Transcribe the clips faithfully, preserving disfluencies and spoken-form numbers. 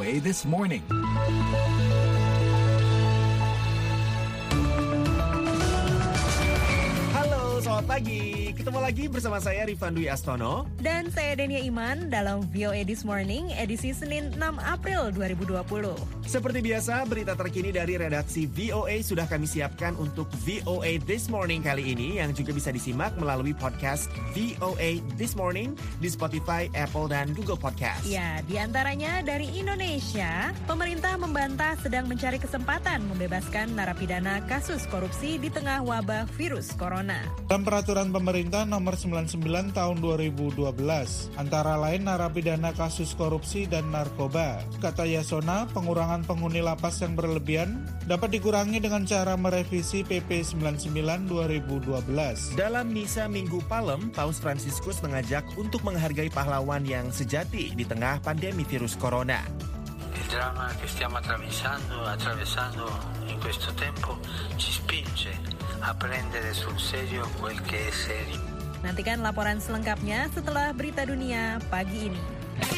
A This Morning. Selamat pagi, ketemu lagi bersama saya Rifan Dwi Astono dan saya Denia Iman dalam V O A This Morning edisi Senin enam April dua ribu dua puluh. Seperti biasa, berita terkini dari redaksi V O A sudah kami siapkan untuk V O A This Morning kali ini yang juga bisa disimak melalui podcast V O A This Morning di Spotify, Apple, dan Google Podcast. Ya, diantaranya dari Indonesia, pemerintah membantah sedang mencari kesempatan membebaskan narapidana kasus korupsi di tengah wabah virus corona. Dalam peraturan pemerintah nomor sembilan puluh sembilan tahun dua ribu dua belas, antara lain narapidana kasus korupsi dan narkoba. Kata Yasona, pengurangan penghuni lapas yang berlebihan dapat dikurangi dengan cara merevisi P P sembilan puluh sembilan dua ribu dua belas. Dalam Misa Minggu Palem, Paus Fransiskus mengajak untuk menghargai pahlawan yang sejati di tengah pandemi virus corona. Il dramma che stiamo attraversando, attraversando in questo tempo ci spinge a prendere sul serio quel che è serio. Nantikan laporan selengkapnya setelah berita dunia pagi ini.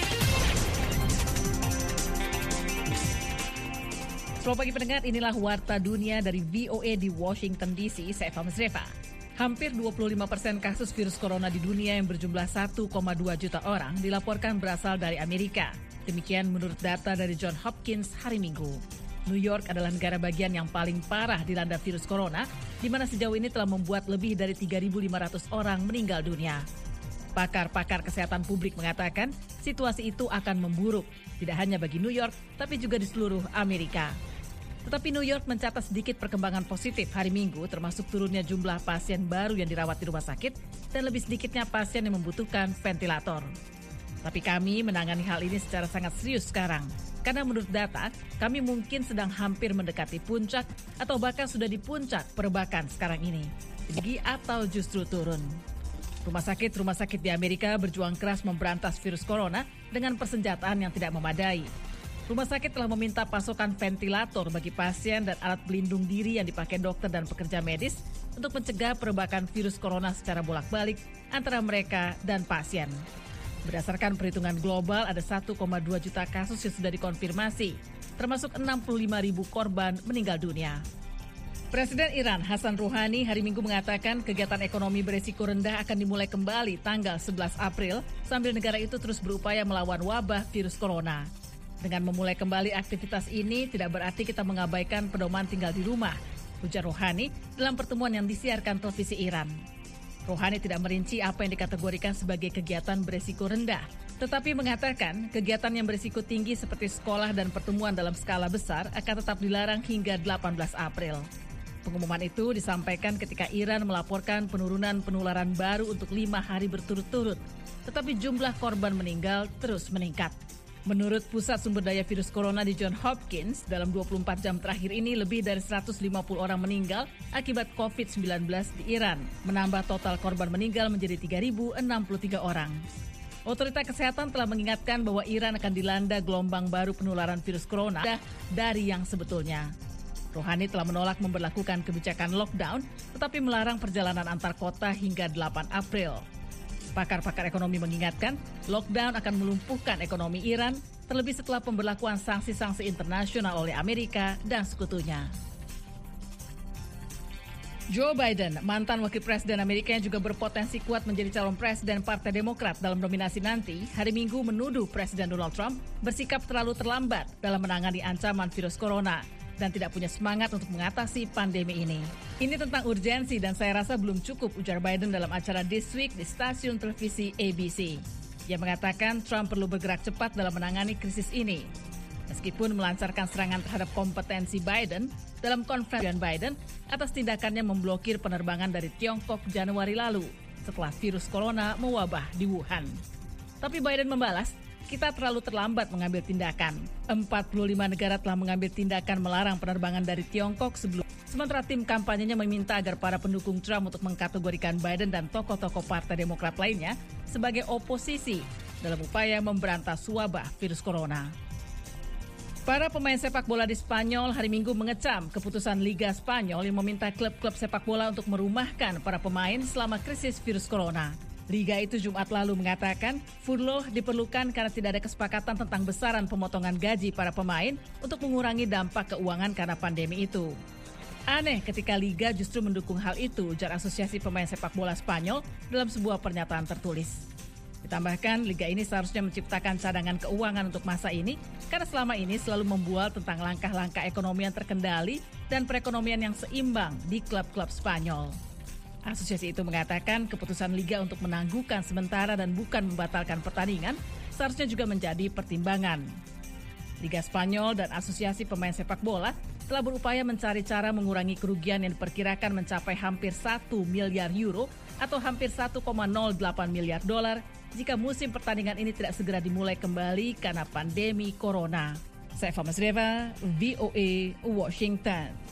Selamat pagi pendengar, inilah Warta Dunia dari V O A di Washington D C, saya Eva Mesreva. Hampir dua puluh lima persen kasus virus corona di dunia yang berjumlah satu koma dua juta orang dilaporkan berasal dari Amerika. Demikian menurut data dari Johns Hopkins hari Minggu. New York adalah negara bagian yang paling parah dilanda virus corona, di mana sejauh ini telah membuat lebih dari tiga ribu lima ratus orang meninggal dunia. Pakar-pakar kesehatan publik mengatakan situasi itu akan memburuk, tidak hanya bagi New York, tapi juga di seluruh Amerika. Tetapi New York mencatat sedikit perkembangan positif hari Minggu, termasuk turunnya jumlah pasien baru yang dirawat di rumah sakit dan lebih sedikitnya pasien yang membutuhkan ventilator. Tapi kami menangani hal ini secara sangat serius sekarang. Karena menurut data, kami mungkin sedang hampir mendekati puncak atau bahkan sudah di puncak perbakan sekarang ini. Tinggi atau justru turun. Rumah sakit-rumah sakit di Amerika berjuang keras memberantas virus corona dengan persenjataan yang tidak memadai. Rumah sakit telah meminta pasokan ventilator bagi pasien dan alat pelindung diri yang dipakai dokter dan pekerja medis untuk mencegah perbakan virus corona secara bolak-balik antara mereka dan pasien. Berdasarkan perhitungan global, ada satu koma dua juta kasus yang sudah dikonfirmasi, termasuk enam puluh lima ribu korban meninggal dunia. Presiden Iran Hassan Rouhani hari Minggu mengatakan kegiatan ekonomi beresiko rendah akan dimulai kembali tanggal sebelas April, sambil negara itu terus berupaya melawan wabah virus corona. Dengan memulai kembali aktivitas ini, tidak berarti kita mengabaikan pedoman tinggal di rumah, ujar Rouhani dalam pertemuan yang disiarkan televisi Iran. Rouhani tidak merinci apa yang dikategorikan sebagai kegiatan beresiko rendah, tetapi mengatakan kegiatan yang beresiko tinggi seperti sekolah dan pertemuan dalam skala besar akan tetap dilarang hingga delapan belas April. Pengumuman itu disampaikan ketika Iran melaporkan penurunan penularan baru untuk lima hari berturut-turut, tetapi jumlah korban meninggal terus meningkat. Menurut Pusat Sumber Daya Virus Corona di Johns Hopkins, dalam dua puluh empat jam terakhir ini lebih dari seratus lima puluh orang meninggal akibat covid sembilan belas di Iran, menambah total korban meninggal menjadi tiga ribu enam puluh tiga orang. Otoritas kesehatan telah mengingatkan bahwa Iran akan dilanda gelombang baru penularan virus corona dari yang sebetulnya. Rouhani telah menolak memberlakukan kebijakan lockdown, tetapi melarang perjalanan antar kota hingga delapan April. Pakar-pakar ekonomi mengingatkan, lockdown akan melumpuhkan ekonomi Iran, terlebih setelah pemberlakuan sanksi-sanksi internasional oleh Amerika dan sekutunya. Joe Biden, mantan wakil presiden Amerika yang juga berpotensi kuat menjadi calon presiden Partai Demokrat dalam nominasi nanti, hari Minggu menuduh Presiden Donald Trump bersikap terlalu terlambat dalam menangani ancaman virus corona dan tidak punya semangat untuk mengatasi pandemi ini. Ini tentang urgensi dan saya rasa belum cukup, ujar Biden dalam acara This Week di stasiun televisi A B C. Ia mengatakan Trump perlu bergerak cepat dalam menangani krisis ini. Meskipun melancarkan serangan terhadap kompetensi Biden dalam konferensi Biden atas tindakannya memblokir penerbangan dari Tiongkok Januari lalu setelah virus corona mewabah di Wuhan. Tapi Biden membalas, kita terlalu terlambat mengambil tindakan. empat puluh lima negara telah mengambil tindakan melarang penerbangan dari Tiongkok sebelum. Sementara tim kampanyenya meminta agar para pendukung Trump untuk mengkategorikan Biden dan tokoh-tokoh Partai Demokrat lainnya sebagai oposisi dalam upaya memberantas wabah virus corona. Para pemain sepak bola di Spanyol hari Minggu mengecam keputusan Liga Spanyol yang meminta klub-klub sepak bola untuk merumahkan para pemain selama krisis virus corona. Liga itu Jumat lalu mengatakan food law diperlukan karena tidak ada kesepakatan tentang besaran pemotongan gaji para pemain untuk mengurangi dampak keuangan karena pandemi itu. Aneh ketika Liga justru mendukung hal itu, ujar Asosiasi Pemain Sepak Bola Spanyol dalam sebuah pernyataan tertulis. Ditambahkan, Liga ini seharusnya menciptakan cadangan keuangan untuk masa ini karena selama ini selalu membual tentang langkah-langkah ekonomi yang terkendali dan perekonomian yang seimbang di klub-klub Spanyol. Asosiasi itu mengatakan keputusan Liga untuk menangguhkan sementara dan bukan membatalkan pertandingan seharusnya juga menjadi pertimbangan. Liga Spanyol dan Asosiasi Pemain Sepak Bola telah berupaya mencari cara mengurangi kerugian yang diperkirakan mencapai hampir satu miliar euro atau hampir satu koma nol delapan miliar dolar jika musim pertandingan ini tidak segera dimulai kembali karena pandemi corona. Saya Eva Masreva, V O A, Washington.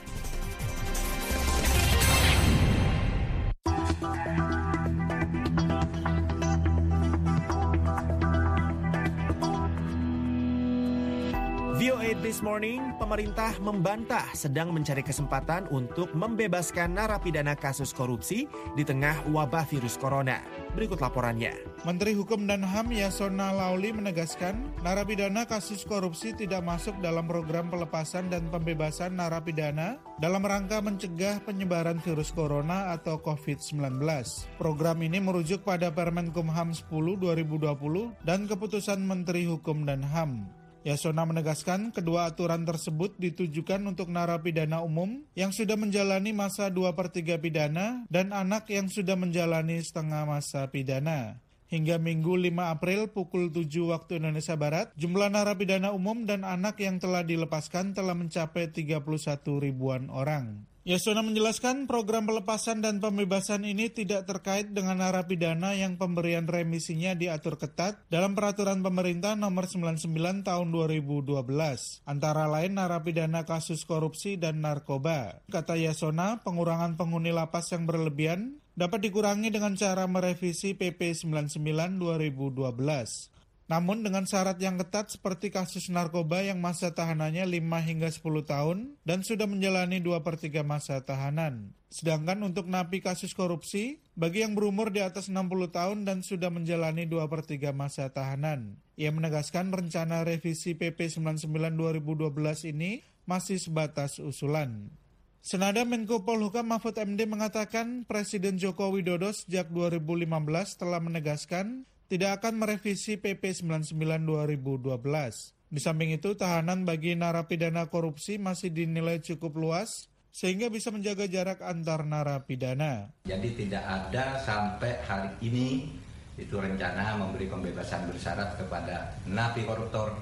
V O A This Morning, pemerintah membantah sedang mencari kesempatan untuk membebaskan narapidana kasus korupsi di tengah wabah virus corona. Berikut laporannya. Menteri Hukum dan H A M Yasona Laoly menegaskan narapidana kasus korupsi tidak masuk dalam program pelepasan dan pembebasan narapidana dalam rangka mencegah penyebaran virus corona atau covid sembilan belas. Program ini merujuk pada Permenkumham sepuluh dua ribu dua puluh dan keputusan Menteri Hukum dan H A M. Yasona menegaskan kedua aturan tersebut ditujukan untuk narapidana umum yang sudah menjalani masa dua per tiga pidana dan anak yang sudah menjalani setengah masa pidana. Hingga Minggu lima April pukul tujuh waktu Indonesia Barat, jumlah narapidana umum dan anak yang telah dilepaskan telah mencapai tiga puluh satu ribuan orang. Yasona menjelaskan program pelepasan dan pembebasan ini tidak terkait dengan narapidana yang pemberian remisinya diatur ketat dalam peraturan pemerintah nomor sembilan puluh sembilan tahun dua ribu dua belas, antara lain narapidana kasus korupsi dan narkoba. Kata Yasona, pengurangan penghuni lapas yang berlebihan dapat dikurangi dengan cara merevisi P P sembilan puluh sembilan dua ribu dua belas. Namun dengan syarat yang ketat seperti kasus narkoba yang masa tahanannya lima hingga sepuluh tahun dan sudah menjalani dua per tiga masa tahanan. Sedangkan untuk napi kasus korupsi, bagi yang berumur di atas enam puluh tahun dan sudah menjalani dua per tiga masa tahanan. Ia menegaskan rencana revisi P P sembilan puluh sembilan dua ribu dua belas ini masih sebatas usulan. Senada Menko Polhukam Mahfud M D mengatakan Presiden Joko Widodo sejak dua ribu lima belas telah menegaskan tidak akan merevisi P P sembilan puluh sembilan dua ribu dua belas. Di samping itu, tahanan bagi narapidana korupsi masih dinilai cukup luas sehingga bisa menjaga jarak antar narapidana. Jadi tidak ada sampai hari ini itu rencana memberi pembebasan bersyarat kepada napi koruptor,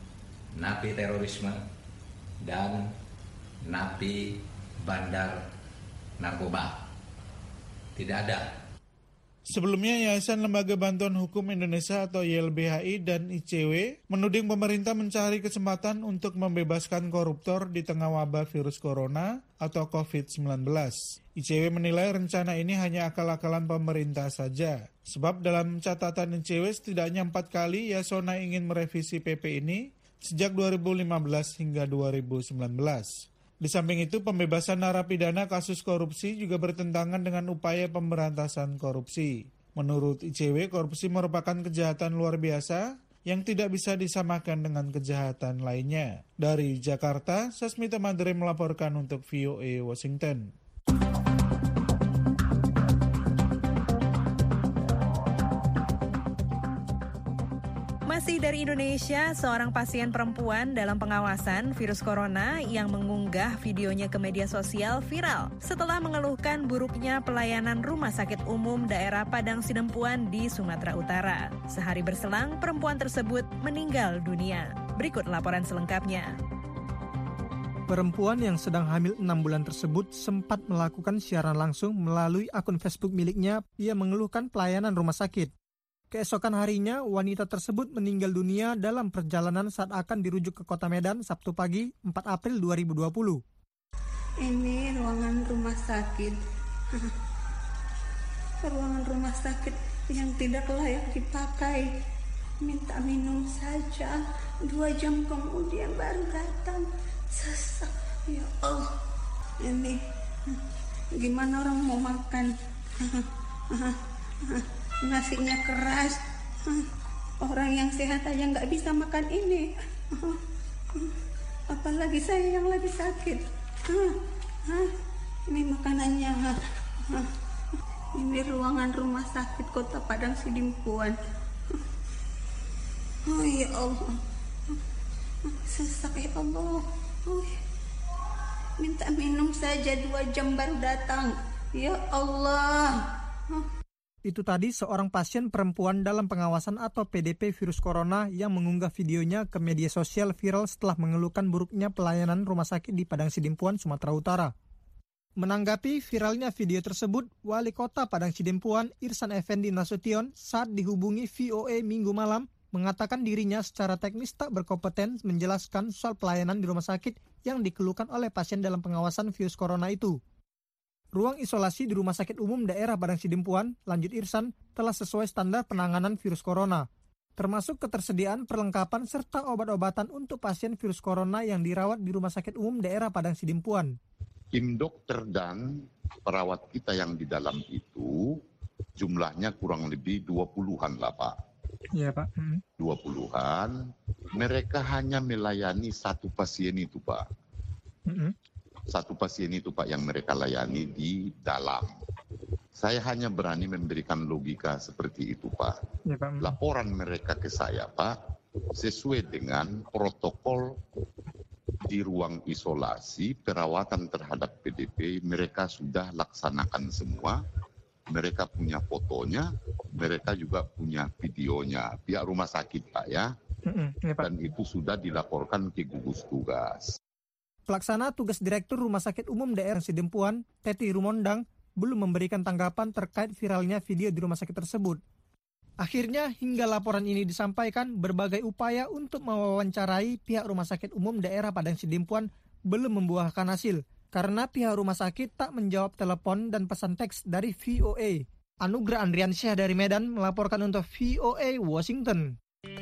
napi terorisme, dan napi bandar narkoba. Tidak ada. Sebelumnya, Yayasan Lembaga Bantuan Hukum Indonesia atau Y L B H I dan I C W menuding pemerintah mencari kesempatan untuk membebaskan koruptor di tengah wabah virus corona atau covid sembilan belas. I C W menilai rencana ini hanya akal-akalan pemerintah saja. Sebab dalam catatan I C W setidaknya empat kali Yasona ingin merevisi P P ini sejak dua ribu lima belas hingga dua ribu sembilan belas. Di samping itu, pembebasan narapidana kasus korupsi juga bertentangan dengan upaya pemberantasan korupsi. Menurut I C W, korupsi merupakan kejahatan luar biasa yang tidak bisa disamakan dengan kejahatan lainnya. Dari Jakarta, Sasmita Madre melaporkan untuk V O A Washington. Masih dari Indonesia, seorang pasien perempuan dalam pengawasan virus corona yang mengunggah videonya ke media sosial viral setelah mengeluhkan buruknya pelayanan rumah sakit umum daerah Padang Sidempuan di Sumatera Utara. Sehari berselang, perempuan tersebut meninggal dunia. Berikut laporan selengkapnya. Perempuan yang sedang hamil enam bulan tersebut sempat melakukan siaran langsung melalui akun Facebook miliknya. Ia mengeluhkan pelayanan rumah sakit. Keesokan harinya, wanita tersebut meninggal dunia dalam perjalanan saat akan dirujuk ke Kota Medan Sabtu pagi empat April dua ribu dua puluh. Ini ruangan rumah sakit. Ruangan rumah sakit yang tidak layak dipakai. Minta minum saja. Dua jam kemudian baru datang. Sesak. Ya Allah. Ini gimana orang mau makan? nasinya keras. Orang yang sehat aja nggak bisa makan ini, apalagi saya yang lagi sakit. Ini makanannya. Ini ruangan rumah sakit Kota Padang Sidimpuan. Oh ya Allah, sesak ya Allah. Oh, minta minum saja dua jam baru datang. Ya Allah. Itu tadi seorang pasien perempuan dalam pengawasan atau P D P virus corona yang mengunggah videonya ke media sosial viral setelah mengeluhkan buruknya pelayanan rumah sakit di Padang Sidimpuan, Sumatera Utara. Menanggapi viralnya video tersebut, Wali Kota Padang Sidimpuan Irsan Effendi Nasution saat dihubungi V O A Minggu malam mengatakan dirinya secara teknis tak berkompeten menjelaskan soal pelayanan di rumah sakit yang dikeluhkan oleh pasien dalam pengawasan virus corona itu. Ruang isolasi di Rumah Sakit Umum Daerah Padang Sidimpuan, lanjut Irsan, telah sesuai standar penanganan virus corona, termasuk ketersediaan perlengkapan serta obat-obatan untuk pasien virus corona yang dirawat di Rumah Sakit Umum Daerah Padang Sidimpuan. Tim dokter dan perawat kita yang di dalam itu jumlahnya kurang lebih dua puluhan lah Pak. Iya Pak. Hmm. dua puluhan, mereka hanya melayani satu pasien itu Pak. Hmm. Satu pasien itu Pak yang mereka layani di dalam. Saya hanya berani memberikan logika seperti itu Pak. Ya, Pak. Laporan mereka ke saya Pak, sesuai dengan protokol di ruang isolasi, perawatan terhadap P D P, mereka sudah laksanakan semua. Mereka punya fotonya, mereka juga punya videonya. Pihak rumah sakit Pak ya. Mm-mm, ya, Pak. Dan itu sudah dilaporkan ke gugus tugas. Pelaksana tugas Direktur Rumah Sakit Umum Daerah Sidimpuan, Teti Rumondang, belum memberikan tanggapan terkait viralnya video di rumah sakit tersebut. Akhirnya hingga laporan ini disampaikan, berbagai upaya untuk mewawancarai pihak Rumah Sakit Umum Daerah Padang Sidimpuan belum membuahkan hasil, karena pihak rumah sakit tak menjawab telepon dan pesan teks dari V O A. Anugrah Andriansyah dari Medan melaporkan untuk V O A Washington.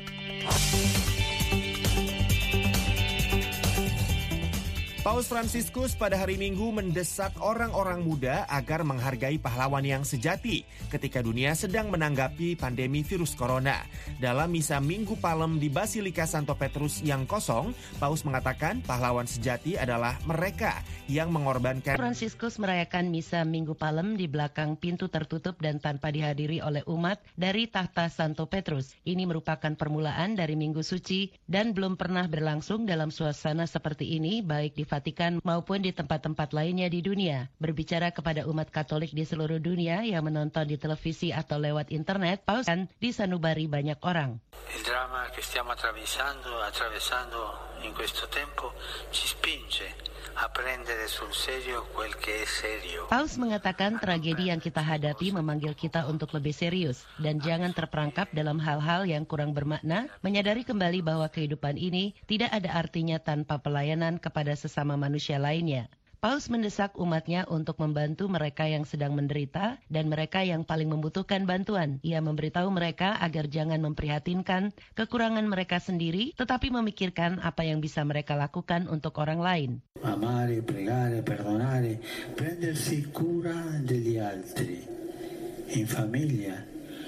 Paus Fransiskus pada hari Minggu mendesak orang-orang muda agar menghargai pahlawan yang sejati ketika dunia sedang menanggapi pandemi virus corona. Dalam misa Minggu Palem di Basilika Santo Petrus yang kosong, Paus mengatakan pahlawan sejati adalah mereka yang mengorbankan. Fransiskus merayakan misa Minggu Palem di belakang pintu tertutup dan tanpa dihadiri oleh umat dari tahta Santo Petrus. Ini merupakan permulaan dari Minggu Suci dan belum pernah berlangsung dalam suasana seperti ini baik di Vatikan maupun di tempat-tempat lainnya di dunia. Berbicara kepada umat Katolik di seluruh dunia yang menonton di televisi atau lewat internet, Paus kan disanubari banyak orang. Il dramma che stiamo attraversando, attraversando in questo tempo ci spinge a prendere sul serio quel che è serio. Paus mengatakan tragedi yang kita hadapi memanggil kita untuk lebih serius dan jangan terperangkap dalam hal-hal yang kurang bermakna, menyadari kembali bahwa kehidupan ini tidak ada artinya tanpa pelayanan kepada sesama manusia lainnya. Paus mendesak umatnya untuk membantu mereka yang sedang menderita dan mereka yang paling membutuhkan bantuan. Ia memberitahu mereka agar jangan memprihatinkan kekurangan mereka sendiri, tetapi memikirkan apa yang bisa mereka lakukan untuk orang lain. Amare, pregare, perdonare, prendersi cura degli altri, in famiglia.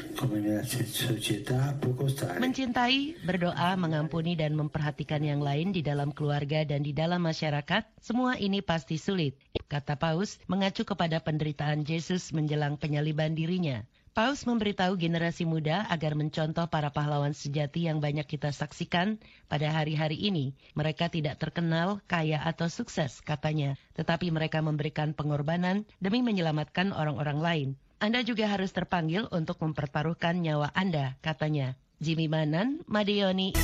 Mencintai, berdoa, mengampuni dan memperhatikan yang lain di dalam keluarga dan di dalam masyarakat, semua ini pasti sulit, kata Paus mengacu kepada penderitaan Yesus menjelang penyaliban dirinya. Paus memberitahu generasi muda agar mencontoh para pahlawan sejati yang banyak kita saksikan pada hari-hari ini. Mereka tidak terkenal, kaya atau sukses, katanya, tetapi mereka memberikan pengorbanan demi menyelamatkan orang-orang lain. Anda juga harus terpanggil untuk mempertaruhkan nyawa Anda, katanya. Jimmy Manan, Madioni.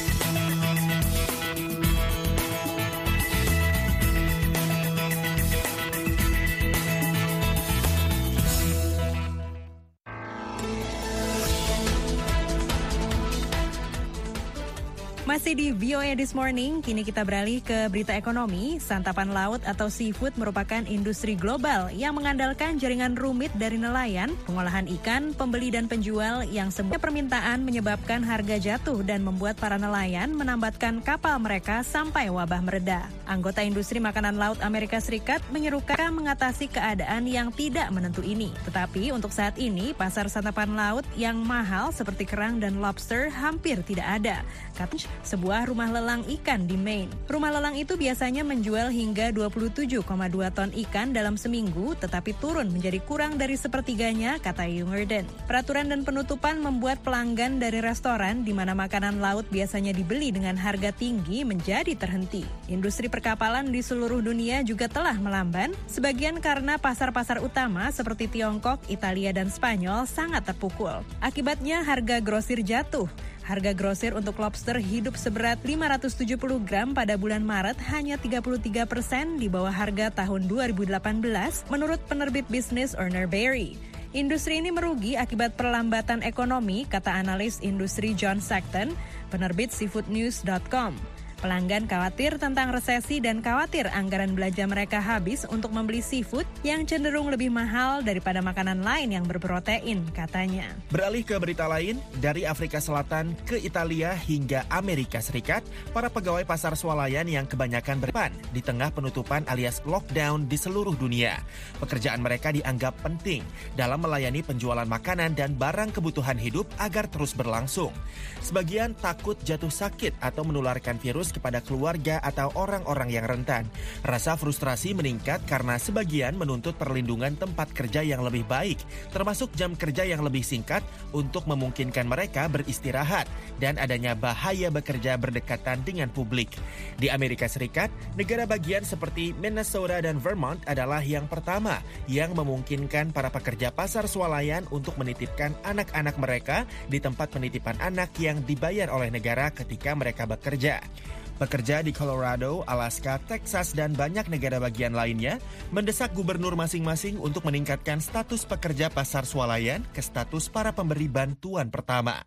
Masih di V O A This Morning, kini kita beralih ke berita ekonomi. Santapan laut atau seafood merupakan industri global yang mengandalkan jaringan rumit dari nelayan, pengolahan ikan, pembeli dan penjual yang semua permintaan menyebabkan harga jatuh dan membuat para nelayan menambatkan kapal mereka sampai wabah mereda. Anggota industri makanan laut Amerika Serikat menyerukan mengatasi keadaan yang tidak menentu ini. Tetapi untuk saat ini, pasar santapan laut yang mahal seperti kerang dan lobster hampir tidak ada. Kata sebuah rumah lelang ikan di Maine. Rumah lelang itu biasanya menjual hingga dua puluh tujuh koma dua ton ikan dalam seminggu, tetapi turun menjadi kurang dari sepertiganya, kata Jungerden. Peraturan dan penutupan membuat pelanggan dari restoran di mana makanan laut biasanya dibeli dengan harga tinggi menjadi terhenti. Industri perkapalan di seluruh dunia juga telah melamban, sebagian karena pasar-pasar utama seperti Tiongkok, Italia, dan Spanyol sangat terpukul. Akibatnya harga grosir jatuh. Harga grosir untuk lobster hidup seberat lima ratus tujuh puluh gram pada bulan Maret hanya tiga puluh tiga persen di bawah harga tahun dua ribu delapan belas menurut penerbit bisnis Urner Barry. Industri ini merugi akibat perlambatan ekonomi, kata analis industri John Sackton, penerbit seafood news dot com. Pelanggan khawatir tentang resesi dan khawatir anggaran belanja mereka habis untuk membeli seafood yang cenderung lebih mahal daripada makanan lain yang berprotein, katanya. Beralih ke berita lain, dari Afrika Selatan ke Italia hingga Amerika Serikat, para pegawai pasar swalayan yang kebanyakan berpan di tengah penutupan alias lockdown di seluruh dunia. Pekerjaan mereka dianggap penting dalam melayani penjualan makanan dan barang kebutuhan hidup agar terus berlangsung. Sebagian takut jatuh sakit atau menularkan virus kepada keluarga atau orang-orang yang rentan. Rasa frustrasi meningkat karena sebagian menuntut perlindungan tempat kerja yang lebih baik, termasuk jam kerja yang lebih singkat untuk memungkinkan mereka beristirahat dan adanya bahaya bekerja berdekatan dengan publik. Di Amerika Serikat, negara bagian seperti Minnesota dan Vermont adalah yang pertama yang memungkinkan para pekerja pasar swalayan untuk menitipkan anak-anak mereka di tempat penitipan anak yang dibayar oleh negara ketika mereka bekerja. Pekerja di Colorado, Alaska, Texas, dan banyak negara bagian lainnya mendesak gubernur masing-masing untuk meningkatkan status pekerja pasar swalayan ke status para pemberi bantuan pertama.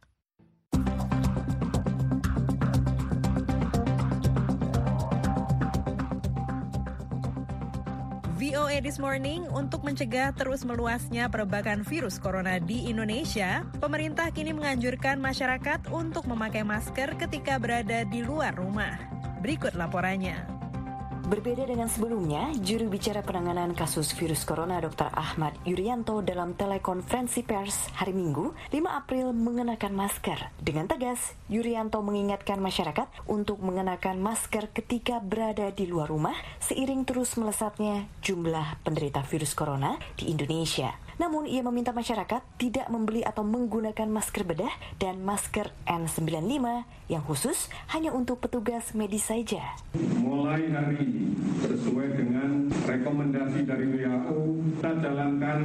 V O A This Morning, untuk mencegah terus meluasnya perbakan virus corona di Indonesia, pemerintah kini menganjurkan masyarakat untuk memakai masker ketika berada di luar rumah. Berikut laporannya. Berbeda dengan sebelumnya, juru bicara penanganan kasus virus corona Doktor Ahmad Yuryanto dalam telekonferensi pers hari Minggu, lima April mengenakan masker. Dengan tegas, Yuryanto mengingatkan masyarakat untuk mengenakan masker ketika berada di luar rumah seiring terus melesatnya jumlah penderita virus corona di Indonesia. Namun ia meminta masyarakat tidak membeli atau menggunakan masker bedah dan masker N sembilan puluh lima yang khusus hanya untuk petugas medis saja. Mulai hari ini, sesuai dengan rekomendasi dari W H O, kita jalankan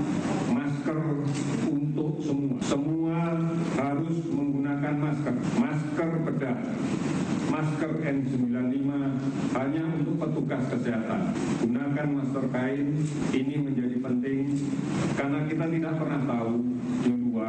masker untuk semua. Semua harus menggunakan masker. Masker bedah, masker N sembilan puluh lima hanya untuk petugas kesehatan. Gunakan masker kain, ini menjadi penting karena kita tidak pernah tahu di luar,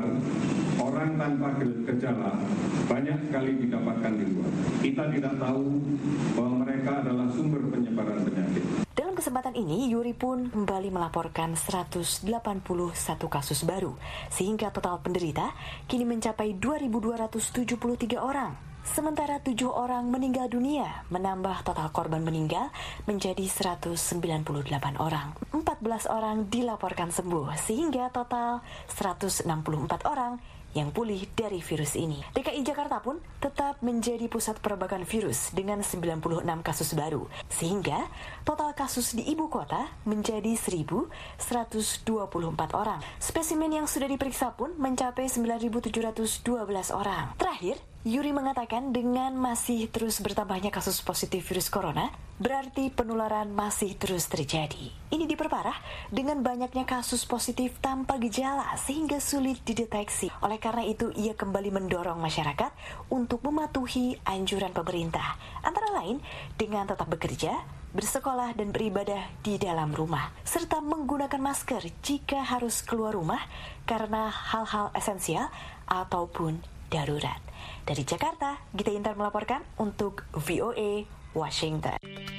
orang tanpa gejala banyak sekali didapatkan di luar. Kita tidak tahu bahwa mereka adalah sumber penyebaran penyakit. Dalam kesempatan ini, Yuri pun kembali melaporkan seratus delapan puluh satu kasus baru, sehingga total penderita kini mencapai dua ribu dua ratus tujuh puluh tiga orang. Sementara tujuh orang meninggal dunia, menambah total korban meninggal menjadi seratus sembilan puluh delapan orang. empat belas orang dilaporkan sembuh, sehingga total seratus enam puluh empat orang yang pulih dari virus ini. D K I Jakarta pun tetap menjadi pusat perbakan virus dengan sembilan puluh enam kasus baru, sehingga total kasus di ibu kota menjadi seribu seratus dua puluh empat orang. Spesimen yang sudah diperiksa pun mencapai sembilan ribu tujuh ratus dua belas orang. Terakhir, Yuri mengatakan dengan masih terus bertambahnya kasus positif virus corona, berarti penularan masih terus terjadi. Ini diperparah dengan banyaknya kasus positif tanpa gejala sehingga sulit dideteksi. Oleh karena itu, ia kembali mendorong masyarakat untuk mematuhi anjuran pemerintah, antara lain dengan tetap bekerja, bersekolah dan beribadah di dalam rumah, serta menggunakan masker jika harus keluar rumah karena hal-hal esensial ataupun darurat. Dari Jakarta, Gita Intar melaporkan untuk V O A Washington.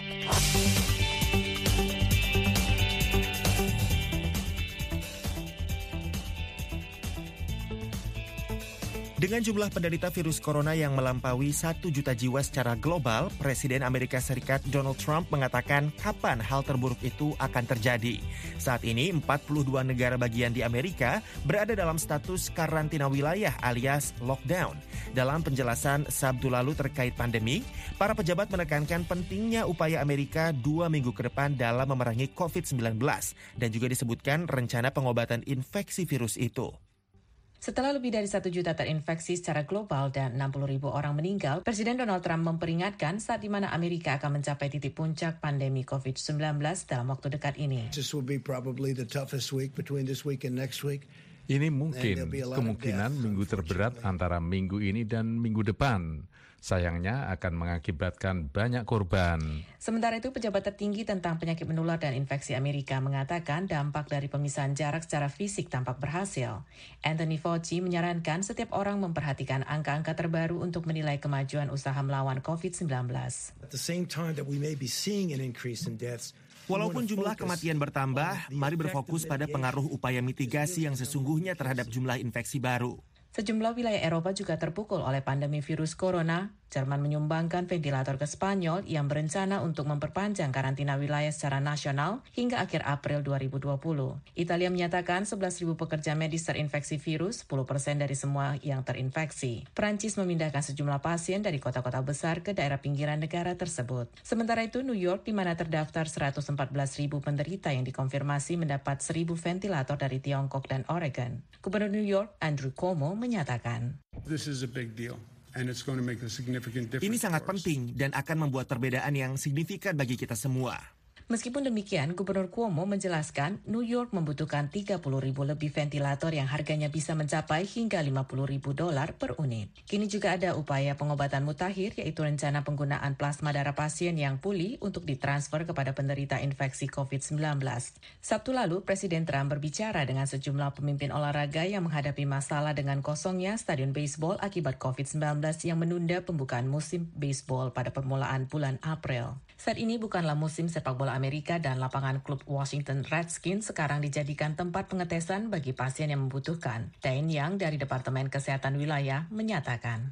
Dengan jumlah penderita virus corona yang melampaui satu juta jiwa secara global, Presiden Amerika Serikat Donald Trump mengatakan kapan hal terburuk itu akan terjadi. Saat ini, empat puluh dua negara bagian di Amerika berada dalam status karantina wilayah alias lockdown. Dalam penjelasan Sabtu lalu terkait pandemi, para pejabat menekankan pentingnya upaya Amerika dua minggu ke depan dalam memerangi covid sembilan belas dan juga disebutkan rencana pengobatan infeksi virus itu. Setelah lebih dari satu juta terinfeksi secara global dan enam puluh ribu orang meninggal, Presiden Donald Trump memperingatkan saat di mana Amerika akan mencapai titik puncak pandemi covid sembilan belas dalam waktu dekat ini. Ini mungkin kemungkinan minggu terberat antara minggu ini dan minggu depan. Sayangnya akan mengakibatkan banyak korban. Sementara itu, pejabat tertinggi tentang penyakit menular dan infeksi Amerika mengatakan dampak dari pemisahan jarak secara fisik tampak berhasil. Anthony Fauci menyarankan setiap orang memperhatikan angka-angka terbaru untuk menilai kemajuan usaha melawan covid sembilan belas. Walaupun jumlah kematian bertambah, mari berfokus pada pengaruh upaya mitigasi yang sesungguhnya terhadap jumlah infeksi baru. Sejumlah wilayah Eropa juga terpukul oleh pandemi virus corona. Jerman menyumbangkan ventilator ke Spanyol yang berencana untuk memperpanjang karantina wilayah secara nasional hingga akhir April dua ribu dua puluh. Italia menyatakan sebelas ribu pekerja medis terinfeksi virus, sepuluh persen dari semua yang terinfeksi. Perancis memindahkan sejumlah pasien dari kota-kota besar ke daerah pinggiran negara tersebut. Sementara itu, New York, di mana terdaftar seratus empat belas ribu penderita yang dikonfirmasi mendapat seribu ventilator dari Tiongkok dan Oregon. Gubernur New York, Andrew Cuomo, menyatakan, This is a big deal. And it's going to make a significant difference. Ini sangat penting dan akan membuat perbedaan yang signifikan bagi kita semua. Meskipun demikian, Gubernur Cuomo menjelaskan New York membutuhkan tiga puluh ribu lebih ventilator yang harganya bisa mencapai hingga lima puluh ribu dolar per unit. Kini juga ada upaya pengobatan mutakhir, yaitu rencana penggunaan plasma darah pasien yang pulih untuk ditransfer kepada penderita infeksi covid sembilan belas. Sabtu lalu, Presiden Trump berbicara dengan sejumlah pemimpin olahraga yang menghadapi masalah dengan kosongnya stadion baseball akibat covid sembilan belas yang menunda pembukaan musim baseball pada permulaan bulan April. Saat ini bukanlah musim sepak bola Amerika dan lapangan klub Washington Redskins sekarang dijadikan tempat pengetesan bagi pasien yang membutuhkan. Dane Young dari Departemen Kesehatan Wilayah menyatakan,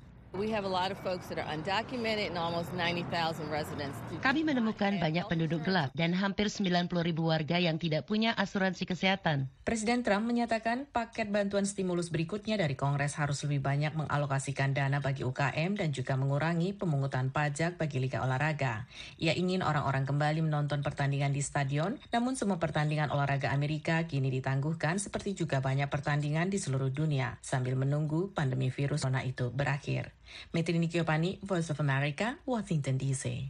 Kami menemukan banyak penduduk gelap dan hampir sembilan puluh ribu warga yang tidak punya asuransi kesehatan. Presiden Trump menyatakan paket bantuan stimulus berikutnya dari Kongres harus lebih banyak mengalokasikan dana bagi U K M dan juga mengurangi pemungutan pajak bagi liga olahraga. Ia ingin orang-orang kembali menonton pertandingan di stadion, namun semua pertandingan olahraga Amerika kini ditangguhkan seperti juga banyak pertandingan di seluruh dunia sambil menunggu pandemi virus corona itu berakhir. Metri Nikiopani, Voice of America, Washington D C.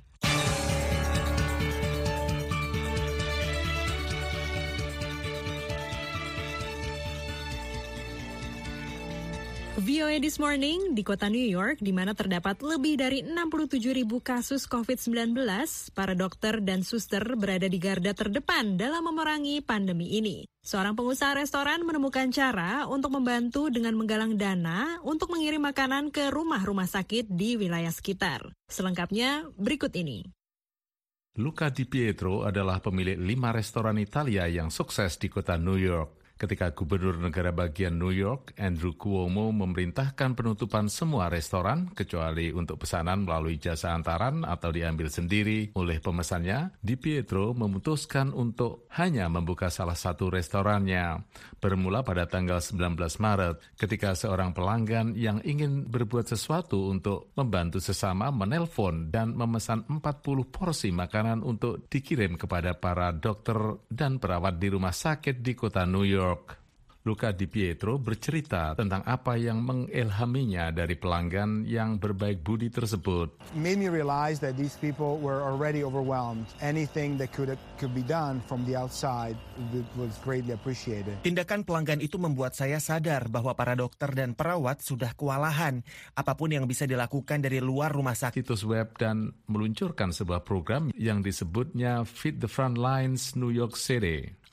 V O A This Morning di kota New York, di mana terdapat lebih dari enam puluh tujuh ribu kasus covid sembilan belas, para dokter dan suster berada di garda terdepan dalam memerangi pandemi ini. Seorang pengusaha restoran menemukan cara untuk membantu dengan menggalang dana untuk mengirim makanan ke rumah-rumah sakit di wilayah sekitar. Selengkapnya berikut ini. Luca Di Pietro adalah pemilik lima restoran Italia yang sukses di kota New York. Ketika Gubernur Negara Bagian New York, Andrew Cuomo, memerintahkan penutupan semua restoran, kecuali untuk pesanan melalui jasa antaran atau diambil sendiri oleh pemesannya, Di Pietro memutuskan untuk hanya membuka salah satu restorannya. Bermula pada tanggal sembilan belas Maret, ketika seorang pelanggan yang ingin berbuat sesuatu untuk membantu sesama menelpon dan memesan empat puluh porsi makanan untuk dikirim kepada para dokter dan perawat di rumah sakit di kota New York. Luca Di Pietro bercerita tentang apa yang mengilhaminya dari pelanggan yang berbaik budi tersebut. Made me realize that these people were already overwhelmed. Anything that could could be done from the outside was greatly appreciated. Tindakan pelanggan itu membuat saya sadar bahwa para dokter dan perawat sudah kewalahan. Apapun yang bisa dilakukan dari luar rumah sakit. Situs web dan meluncurkan sebuah program yang disebutnya Feed the Front Lines New York City.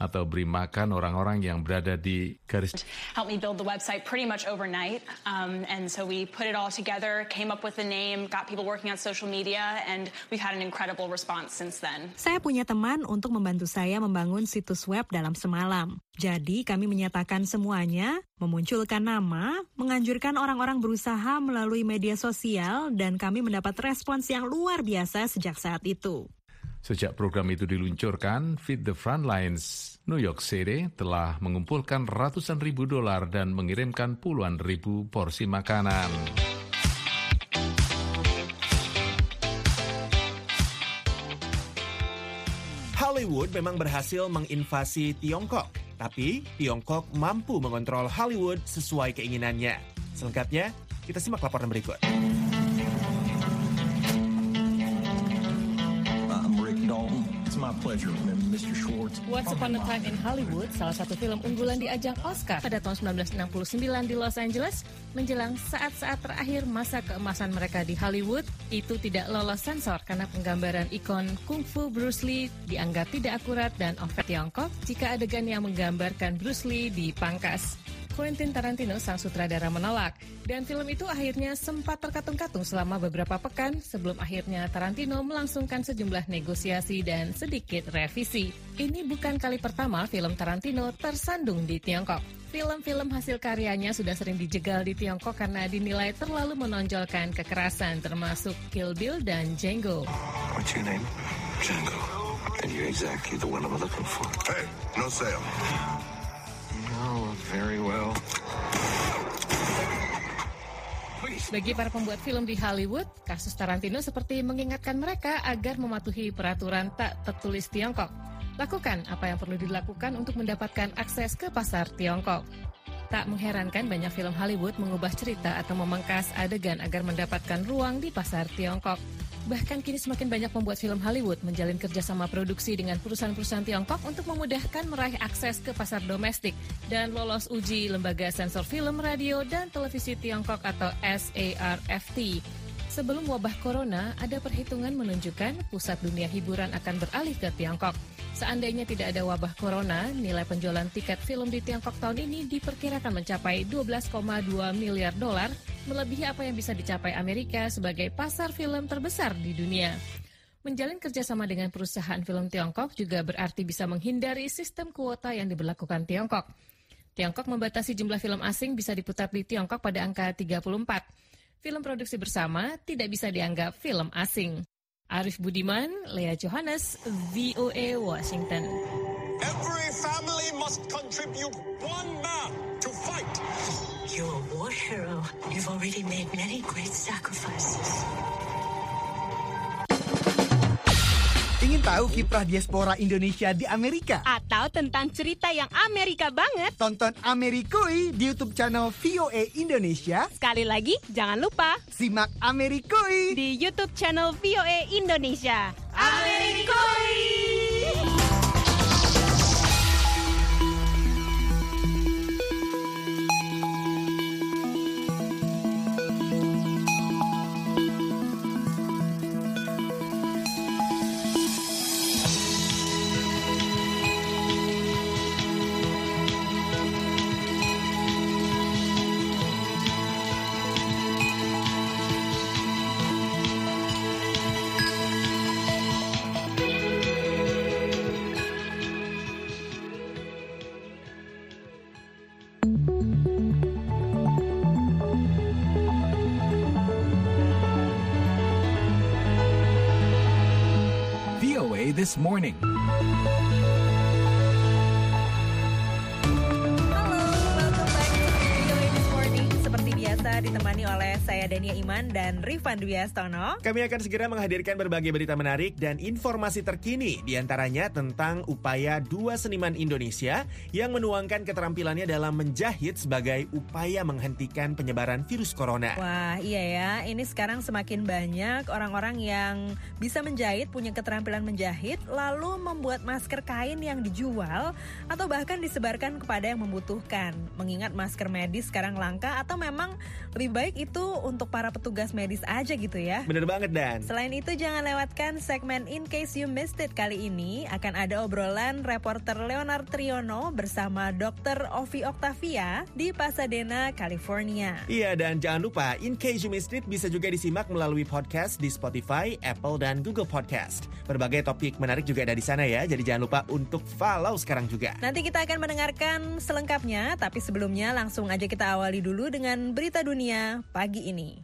atau beri makan orang-orang yang berada di garis. Helped me build the website pretty much overnight, um, and so we put it all together, came up with the name, got people working on social media, and we've had an incredible response since then. Saya punya teman untuk membantu saya membangun situs web dalam semalam. Jadi kami menyatakan semuanya, memunculkan nama, menganjurkan orang-orang berusaha melalui media sosial, dan kami mendapat respons yang luar biasa sejak saat itu. Sejak program itu diluncurkan, Feed the Frontlines New York City telah mengumpulkan ratusan ribu dolar dan mengirimkan puluhan ribu porsi makanan. Hollywood memang berhasil menginvasi Tiongkok, tapi Tiongkok mampu mengontrol Hollywood sesuai keinginannya. Selengkapnya, kita simak laporan berikut. My pleasure, Mister Schwartz. Once Upon a Time in Hollywood, salah satu film unggulan di ajang Oscar pada tahun sembilan belas enam puluh sembilan di Los Angeles, menjelang saat-saat terakhir masa keemasan mereka di Hollywood, itu tidak lolos sensor karena penggambaran ikon Kung Fu Bruce Lee dianggap tidak akurat dan offense Tiongkok jika adegan yang menggambarkan Bruce Lee dipangkas. Quentin Tarantino, sang sutradara, menolak. Dan film itu akhirnya sempat terkatung-katung selama beberapa pekan sebelum akhirnya Tarantino melangsungkan sejumlah negosiasi dan sedikit revisi. Ini bukan kali pertama film Tarantino tersandung di Tiongkok. Film-film hasil karyanya sudah sering dijegal di Tiongkok karena dinilai terlalu menonjolkan kekerasan, termasuk Kill Bill dan Django. What's your name? Django. And you're exactly the one I'm looking for. Hey, no sale. Oh, very well. Bagi para pembuat film di Hollywood, kasus Tarantino seperti mengingatkan mereka agar mematuhi peraturan tak tertulis Tiongkok. Lakukan apa yang perlu dilakukan untuk mendapatkan akses ke pasar Tiongkok. Tak mengherankan banyak film Hollywood mengubah cerita atau memangkas adegan agar mendapatkan ruang di pasar Tiongkok. Bahkan kini semakin banyak pembuat film Hollywood menjalin kerjasama produksi dengan perusahaan-perusahaan Tiongkok untuk memudahkan meraih akses ke pasar domestik dan lolos uji Lembaga Sensor Film, Radio, dan Televisi Tiongkok atau S A R F T. Sebelum wabah corona, ada perhitungan menunjukkan pusat dunia hiburan akan beralih ke Tiongkok. Seandainya tidak ada wabah corona, nilai penjualan tiket film di Tiongkok tahun ini diperkirakan mencapai dua belas koma dua miliar dolar, melebihi apa yang bisa dicapai Amerika sebagai pasar film terbesar di dunia. Menjalin kerjasama dengan perusahaan film Tiongkok juga berarti bisa menghindari sistem kuota yang diberlakukan Tiongkok. Tiongkok membatasi jumlah film asing bisa diputar di Tiongkok pada angka tiga puluh empat. Film produksi bersama tidak bisa dianggap film asing. Arif Budiman, Lea Johannes, V O A Washington. Every family must contribute one man to fight. You're a war hero. You've already made many great sacrifices. Ingin tahu kiprah diaspora Indonesia di Amerika? Atau tentang cerita yang Amerika banget? Tonton Amerikui di YouTube channel V O A Indonesia. Sekali lagi, jangan lupa simak Amerikui di YouTube channel V O A Indonesia. Amerikui! This morning. Ditemani oleh saya Dania Iman dan Rifan Dwi Astono. Kami akan segera menghadirkan berbagai berita menarik dan informasi terkini, diantaranya tentang upaya dua seniman Indonesia yang menuangkan keterampilannya dalam menjahit sebagai upaya menghentikan penyebaran virus corona. Wah, iya ya, ini sekarang semakin banyak orang-orang yang bisa menjahit, punya keterampilan menjahit, lalu membuat masker kain yang dijual atau bahkan disebarkan kepada yang membutuhkan. Mengingat masker medis sekarang langka atau memang Lebih baik itu untuk para petugas medis aja gitu ya. Bener banget, Dan. Selain itu jangan lewatkan segmen In Case You Missed It. Kali ini akan ada obrolan reporter Leonard Triono bersama dokter Ovi Octavia di Pasadena, California. Iya, dan jangan lupa In Case You Missed It bisa juga disimak melalui podcast di Spotify, Apple, dan Google Podcast. Berbagai topik menarik juga ada di sana ya, jadi jangan lupa untuk follow sekarang juga. Nanti kita akan mendengarkan selengkapnya, tapi sebelumnya langsung aja kita awali dulu dengan berita dunia pagi ini.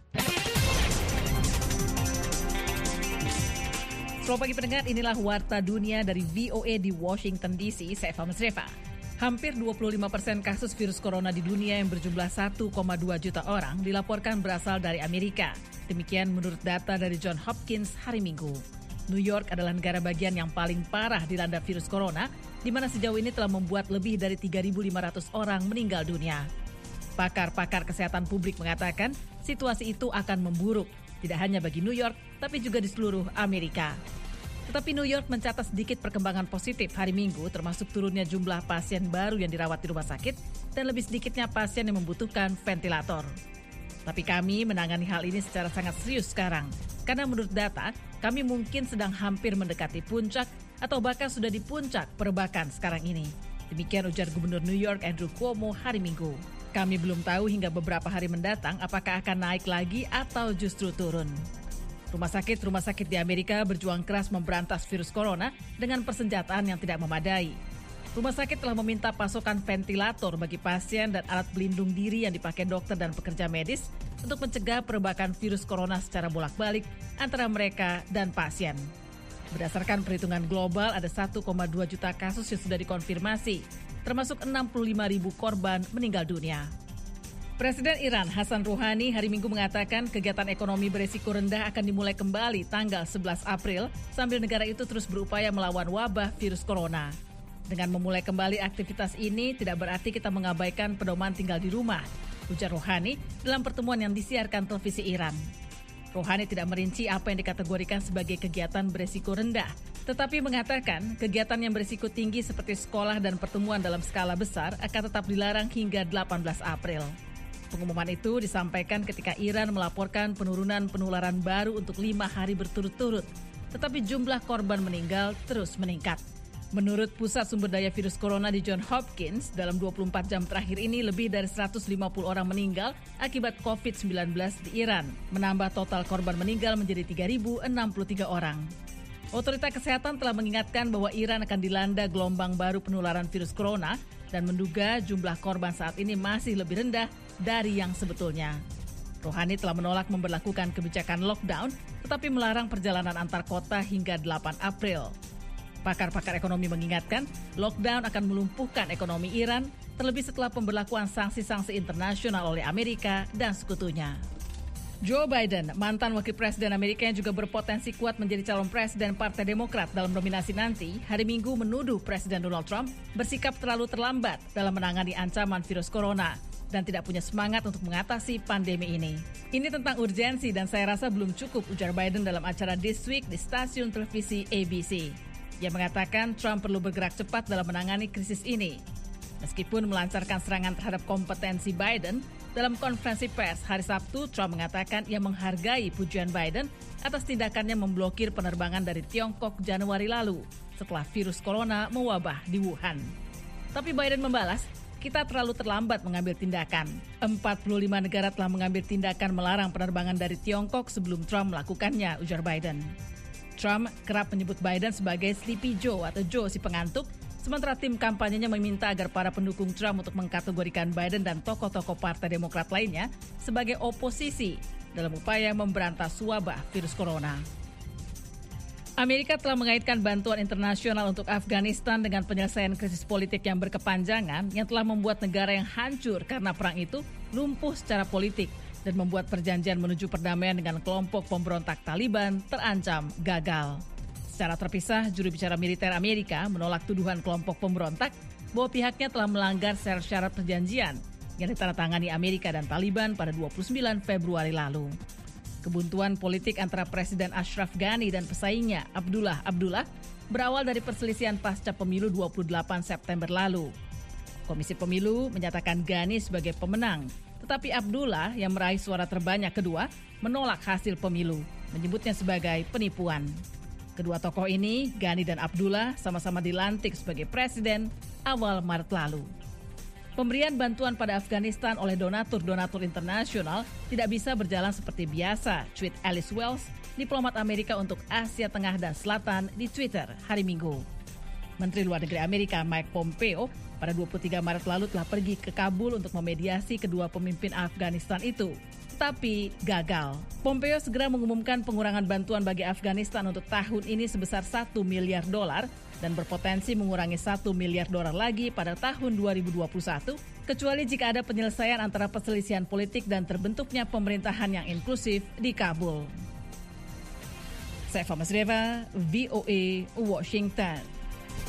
Selamat pagi pendengar, inilah Warta Dunia dari V O A di Washington D C, saya Eva Mesreva. Hampir dua puluh lima persen kasus virus corona di dunia yang berjumlah satu koma dua juta orang dilaporkan berasal dari Amerika. Demikian menurut data dari Johns Hopkins hari Minggu. New York adalah negara bagian yang paling parah dilanda virus corona, di mana sejauh ini telah membuat lebih dari tiga ribu lima ratus orang meninggal dunia. Pakar-pakar kesehatan publik mengatakan situasi itu akan memburuk, tidak hanya bagi New York, tapi juga di seluruh Amerika. Tetapi New York mencatat sedikit perkembangan positif hari Minggu, termasuk turunnya jumlah pasien baru yang dirawat di rumah sakit dan lebih sedikitnya pasien yang membutuhkan ventilator. Tapi kami menangani hal ini secara sangat serius sekarang, karena menurut data, kami mungkin sedang hampir mendekati puncak atau bahkan sudah di puncak perbakan sekarang ini. Demikian ujar Gubernur New York Andrew Cuomo hari Minggu. Kami belum tahu hingga beberapa hari mendatang apakah akan naik lagi atau justru turun. Rumah sakit-rumah sakit di Amerika berjuang keras memberantas virus corona dengan persenjataan yang tidak memadai. Rumah sakit telah meminta pasokan ventilator bagi pasien dan alat pelindung diri yang dipakai dokter dan pekerja medis untuk mencegah perbakan virus corona secara bolak-balik antara mereka dan pasien. Berdasarkan perhitungan global, ada satu koma dua juta kasus yang sudah dikonfirmasi, termasuk enam puluh lima ribu korban meninggal dunia. Presiden Iran Hassan Rouhani hari Minggu mengatakan kegiatan ekonomi beresiko rendah akan dimulai kembali tanggal sebelas April sambil negara itu terus berupaya melawan wabah virus corona. Dengan memulai kembali aktivitas ini tidak berarti kita mengabaikan pedoman tinggal di rumah, ujar Rouhani dalam pertemuan yang disiarkan televisi Iran. Rouhani tidak merinci apa yang dikategorikan sebagai kegiatan beresiko rendah, tetapi mengatakan kegiatan yang beresiko tinggi seperti sekolah dan pertemuan dalam skala besar akan tetap dilarang hingga delapan belas April. Pengumuman itu disampaikan ketika Iran melaporkan penurunan penularan baru untuk lima hari berturut-turut, tetapi jumlah korban meninggal terus meningkat. Menurut Pusat Sumber Daya Virus Corona di Johns Hopkins, dalam dua puluh empat jam terakhir ini lebih dari seratus lima puluh orang meninggal akibat covid sembilan belas di Iran, menambah total korban meninggal menjadi tiga ribu enam puluh tiga orang. Otoritas Kesehatan telah mengingatkan bahwa Iran akan dilanda gelombang baru penularan virus corona dan menduga jumlah korban saat ini masih lebih rendah dari yang sebetulnya. Rouhani telah menolak memberlakukan kebijakan lockdown, tetapi melarang perjalanan antar kota hingga delapan April. Pakar-pakar ekonomi mengingatkan, lockdown akan melumpuhkan ekonomi Iran, terlebih setelah pemberlakuan sanksi-sanksi internasional oleh Amerika dan sekutunya. Joe Biden, mantan wakil presiden Amerika yang juga berpotensi kuat menjadi calon presiden Partai Demokrat dalam nominasi nanti, hari Minggu menuduh Presiden Donald Trump bersikap terlalu terlambat dalam menangani ancaman virus corona dan tidak punya semangat untuk mengatasi pandemi ini. Ini tentang urgensi dan saya rasa belum cukup, ujar Biden dalam acara This Week di stasiun televisi A B C. Ia mengatakan Trump perlu bergerak cepat dalam menangani krisis ini. Meskipun melancarkan serangan terhadap kompetensi Biden, dalam konferensi pers hari Sabtu, Trump mengatakan ia menghargai pujian Biden atas tindakannya memblokir penerbangan dari Tiongkok Januari lalu setelah virus corona mewabah di Wuhan. Tapi Biden membalas, kita terlalu terlambat mengambil tindakan. empat puluh lima negara telah mengambil tindakan melarang penerbangan dari Tiongkok sebelum Trump melakukannya, ujar Biden. Trump kerap menyebut Biden sebagai Sleepy Joe atau Joe si pengantuk, sementara tim kampanyenya meminta agar para pendukung Trump untuk mengkategorikan Biden dan tokoh-tokoh Partai Demokrat lainnya sebagai oposisi dalam upaya memberantas wabah virus corona. Amerika telah mengaitkan bantuan internasional untuk Afghanistan dengan penyelesaian krisis politik yang berkepanjangan yang telah membuat negara yang hancur karena perang itu lumpuh secara politik dan membuat perjanjian menuju perdamaian dengan kelompok pemberontak Taliban terancam gagal. Secara terpisah, juru bicara militer Amerika menolak tuduhan kelompok pemberontak bahwa pihaknya telah melanggar syarat perjanjian yang ditandatangani Amerika dan Taliban pada dua puluh sembilan Februari lalu. Kebuntuan politik antara Presiden Ashraf Ghani dan pesaingnya Abdullah Abdullah berawal dari perselisihan pasca pemilu dua puluh delapan September lalu. Komisi Pemilu menyatakan Ghani sebagai pemenang Tetapi Abdullah yang meraih suara terbanyak kedua menolak hasil pemilu, menyebutnya sebagai penipuan. Kedua tokoh ini, Ghani dan Abdullah, sama-sama dilantik sebagai presiden awal Maret lalu. Pemberian bantuan pada Afghanistan oleh donatur-donatur internasional tidak bisa berjalan seperti biasa, tweet Alice Wells, diplomat Amerika untuk Asia Tengah dan Selatan di Twitter hari Minggu. Menteri Luar Negeri Amerika Mike Pompeo pada dua puluh tiga Maret lalu telah pergi ke Kabul untuk memediasi kedua pemimpin Afghanistan itu. Tapi gagal. Pompeo segera mengumumkan pengurangan bantuan bagi Afghanistan untuk tahun ini sebesar satu miliar dolar dan berpotensi mengurangi satu miliar dolar lagi pada tahun dua ribu dua puluh satu, kecuali jika ada penyelesaian antara perselisihan politik dan terbentuknya pemerintahan yang inklusif di Kabul. Saya Fama Sreva, V O A, Washington.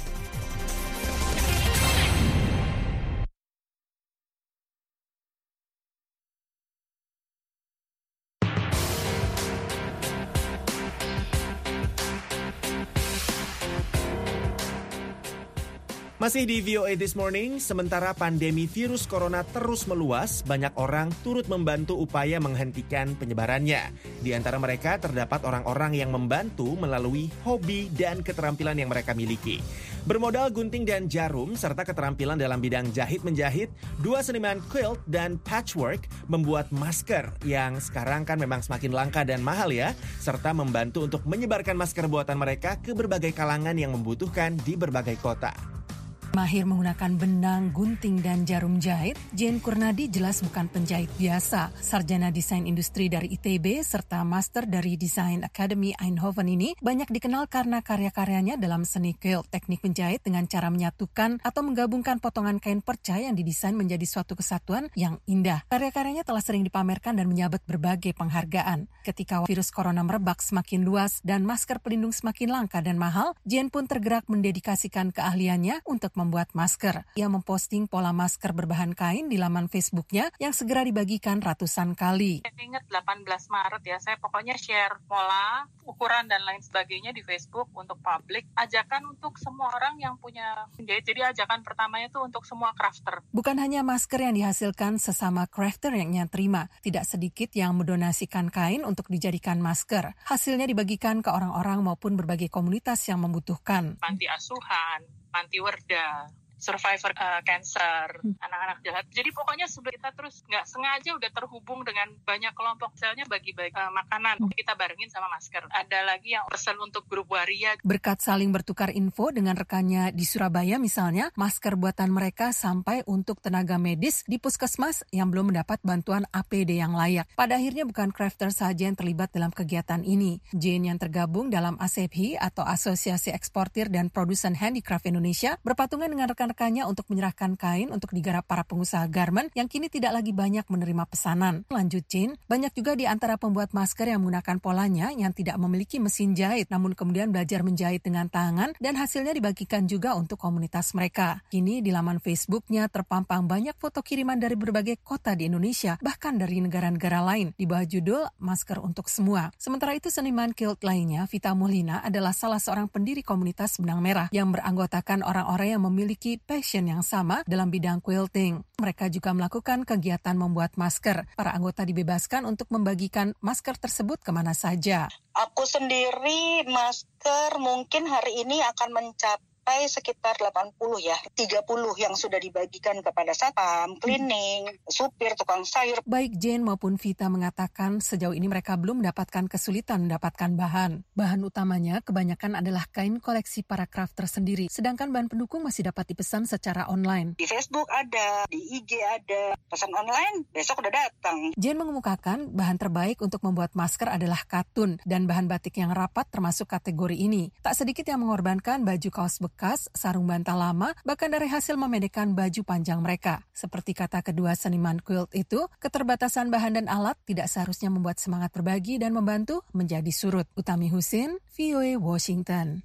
Masih di V O A This Morning, sementara pandemi virus corona terus meluas, banyak orang turut membantu upaya menghentikan penyebarannya. Di antara mereka terdapat orang-orang yang membantu melalui hobi dan keterampilan yang mereka miliki. Bermodal gunting dan jarum serta keterampilan dalam bidang jahit-menjahit, dua seniman quilt dan patchwork membuat masker yang sekarang kan memang semakin langka dan mahal ya, serta membantu untuk menyebarkan masker buatan mereka ke berbagai kalangan yang membutuhkan di berbagai kota. Mahir menggunakan benang, gunting, dan jarum jahit, Jane Kurnadi jelas bukan penjahit biasa. Sarjana Desain Industri dari I T B serta Master dari Design Academy Eindhoven ini banyak dikenal karena karya-karyanya dalam seni quilt, teknik menjahit dengan cara menyatukan atau menggabungkan potongan kain perca yang didesain menjadi suatu kesatuan yang indah. Karya-karyanya telah sering dipamerkan dan menyabet berbagai penghargaan. Ketika virus corona merebak semakin luas dan masker pelindung semakin langka dan mahal, Jane pun tergerak mendedikasikan keahliannya untuk membuat masker. Ia memposting pola masker berbahan kain di laman Facebooknya yang segera dibagikan ratusan kali. Saya ingat delapan belas Maret ya, saya pokoknya share pola, ukuran dan lain sebagainya di Facebook untuk publik. Ajakan untuk semua orang yang punya penjahit. Jadi ajakan pertamanya itu untuk semua crafter. Bukan hanya masker yang dihasilkan sesama crafter yang ia terima, tidak sedikit yang mendonasikan kain untuk dijadikan masker. Hasilnya dibagikan ke orang-orang maupun berbagai komunitas yang membutuhkan. Panti asuhan, Panti Werda, survivor uh, cancer, hmm. anak-anak jahat. Jadi pokoknya sebelum kita terus nggak sengaja udah terhubung dengan banyak kelompok, misalnya bagi-bagi uh, makanan, hmm. kita barengin sama masker. Ada lagi yang pesan untuk grup waria. Berkat saling bertukar info dengan rekannya di Surabaya misalnya, masker buatan mereka sampai untuk tenaga medis di puskesmas yang belum mendapat bantuan A P D yang layak. Pada akhirnya bukan crafter saja yang terlibat dalam kegiatan ini. Jane yang tergabung dalam A S E P H I atau Asosiasi Eksportir dan Produsen Handicraft Indonesia berpatungan dengan rekan rekannya untuk menyerahkan kain untuk digarap para pengusaha garmen yang kini tidak lagi banyak menerima pesanan. Lanjut Jane, banyak juga di antara pembuat masker yang menggunakan polanya yang tidak memiliki mesin jahit, namun kemudian belajar menjahit dengan tangan dan hasilnya dibagikan juga untuk komunitas mereka. Kini di laman Facebooknya terpampang banyak foto kiriman dari berbagai kota di Indonesia, bahkan dari negara-negara lain, di bawah judul Masker untuk Semua. Sementara itu seniman quilt lainnya, Vita Molina, adalah salah seorang pendiri komunitas Benang Merah yang beranggotakan orang-orang yang memiliki passion yang sama dalam bidang quilting. Mereka juga melakukan kegiatan membuat masker. Para anggota dibebaskan untuk membagikan masker tersebut kemana saja. Aku sendiri masker mungkin hari ini akan mencapai sekitar delapan puluh ya, tiga puluh yang sudah dibagikan kepada satpam, cleaning, supir, tukang sayur. Baik Jane maupun Vita mengatakan sejauh ini mereka belum mendapatkan kesulitan mendapatkan bahan. Bahan utamanya kebanyakan adalah kain koleksi para crafter sendiri, sedangkan bahan pendukung masih dapat dipesan secara online. Di Facebook ada, di I G ada, pesan online besok udah datang. Jane mengemukakan bahan terbaik untuk membuat masker adalah katun dan bahan batik yang rapat termasuk kategori ini. Tak sedikit yang mengorbankan baju kaos bekas, bekas, sarung bantal lama, bahkan dari hasil memendekkan baju panjang mereka. Seperti kata kedua seniman quilt itu, keterbatasan bahan dan alat tidak seharusnya membuat semangat berbagi dan membantu menjadi surut. Utami Husin, V O A Washington.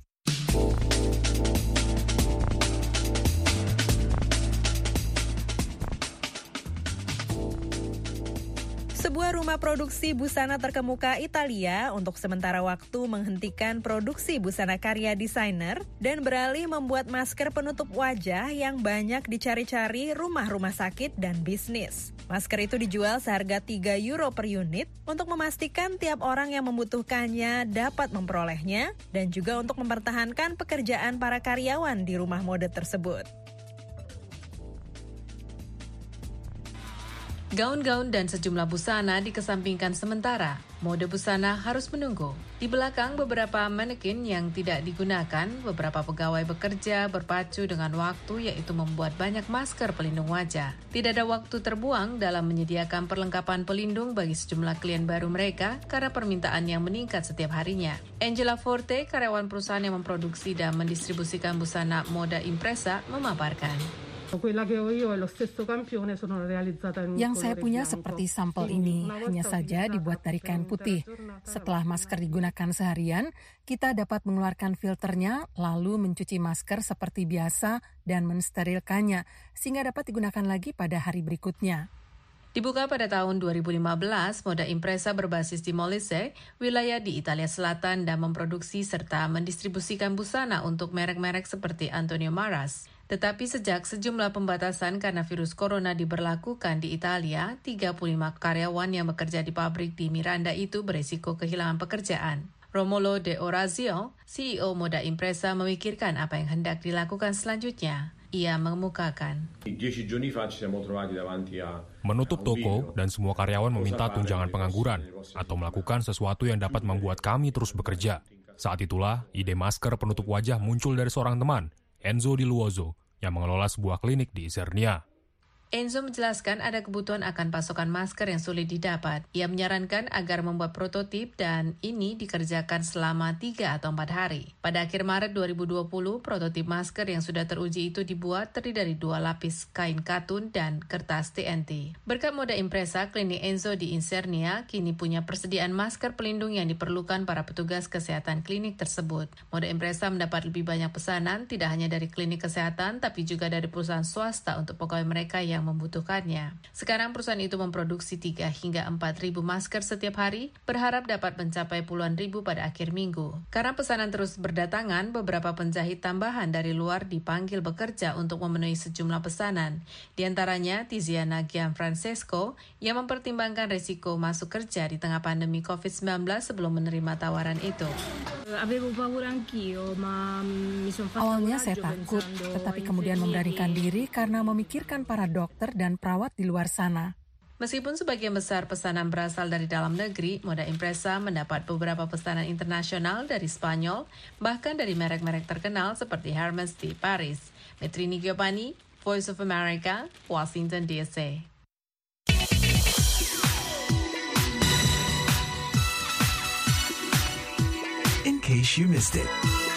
Sebuah rumah produksi busana terkemuka Italia untuk sementara waktu menghentikan produksi busana karya desainer dan beralih membuat masker penutup wajah yang banyak dicari-cari rumah-rumah sakit dan bisnis. Masker itu dijual seharga tiga euro per unit untuk memastikan tiap orang yang membutuhkannya dapat memperolehnya dan juga untuk mempertahankan pekerjaan para karyawan di rumah mode tersebut. Gaun-gaun dan sejumlah busana dikesampingkan sementara. Mode busana harus menunggu. Di belakang beberapa manekin yang tidak digunakan, beberapa pegawai bekerja berpacu dengan waktu yaitu membuat banyak masker pelindung wajah. Tidak ada waktu terbuang dalam menyediakan perlengkapan pelindung bagi sejumlah klien baru mereka karena permintaan yang meningkat setiap harinya. Angela Forte, karyawan perusahaan yang memproduksi dan mendistribusikan busana Moda Impresa, memaparkan. Yang saya punya seperti sampel ini, hanya saja dibuat dari kain putih. Setelah masker digunakan seharian, kita dapat mengeluarkan filternya, lalu mencuci masker seperti biasa dan mensterilkannya, sehingga dapat digunakan lagi pada hari berikutnya. Dibuka pada tahun dua ribu lima belas, Moda Impresa berbasis di Molise, wilayah di Italia Selatan, dan memproduksi serta mendistribusikan busana untuk merek-merek seperti Antonio Maras. Tetapi sejak sejumlah pembatasan karena virus corona diberlakukan di Italia, tiga puluh lima karyawan yang bekerja di pabrik di Miranda itu berisiko kehilangan pekerjaan. Romolo De Orazio, C E O Moda Impresa, memikirkan apa yang hendak dilakukan selanjutnya. Ia mengemukakan. Menutup toko dan semua karyawan meminta tunjangan pengangguran atau melakukan sesuatu yang dapat membuat kami terus bekerja. Saat itulah ide masker penutup wajah muncul dari seorang teman, Enzo Di Luozo, yang mengelola sebuah klinik di Isernia. Enzo menjelaskan ada kebutuhan akan pasokan masker yang sulit didapat. Ia menyarankan agar membuat prototip dan ini dikerjakan selama tiga atau empat hari. Pada akhir Maret dua ribu dua puluh, prototip masker yang sudah teruji itu dibuat terdiri dari dua lapis kain katun dan kertas T N T. Berkat Moda Impresa, klinik Enzo di Isernia kini punya persediaan masker pelindung yang diperlukan para petugas kesehatan klinik tersebut. Moda Impresa mendapat lebih banyak pesanan tidak hanya dari klinik kesehatan tapi juga dari perusahaan swasta untuk pegawai mereka yang membutuhkannya. Sekarang perusahaan itu memproduksi tiga hingga empat ribu masker setiap hari, berharap dapat mencapai puluhan ribu pada akhir minggu. Karena pesanan terus berdatangan, beberapa penjahit tambahan dari luar dipanggil bekerja untuk memenuhi sejumlah pesanan. Di antaranya Tiziana Gianfrancesco yang mempertimbangkan risiko masuk kerja di tengah pandemi covid sembilan belas sebelum menerima tawaran itu. Awalnya saya takut, tetapi kemudian memberanikan diri karena memikirkan para dokter dan perawat di luar sana. Meskipun sebagian besar pesanan berasal dari dalam negeri, Moda Impresa mendapat beberapa pesanan internasional dari Spanyol, bahkan dari merek-merek terkenal seperti Hermes di Paris. Metrini Giovanni, Voice of America, Washington D C. In case you missed it.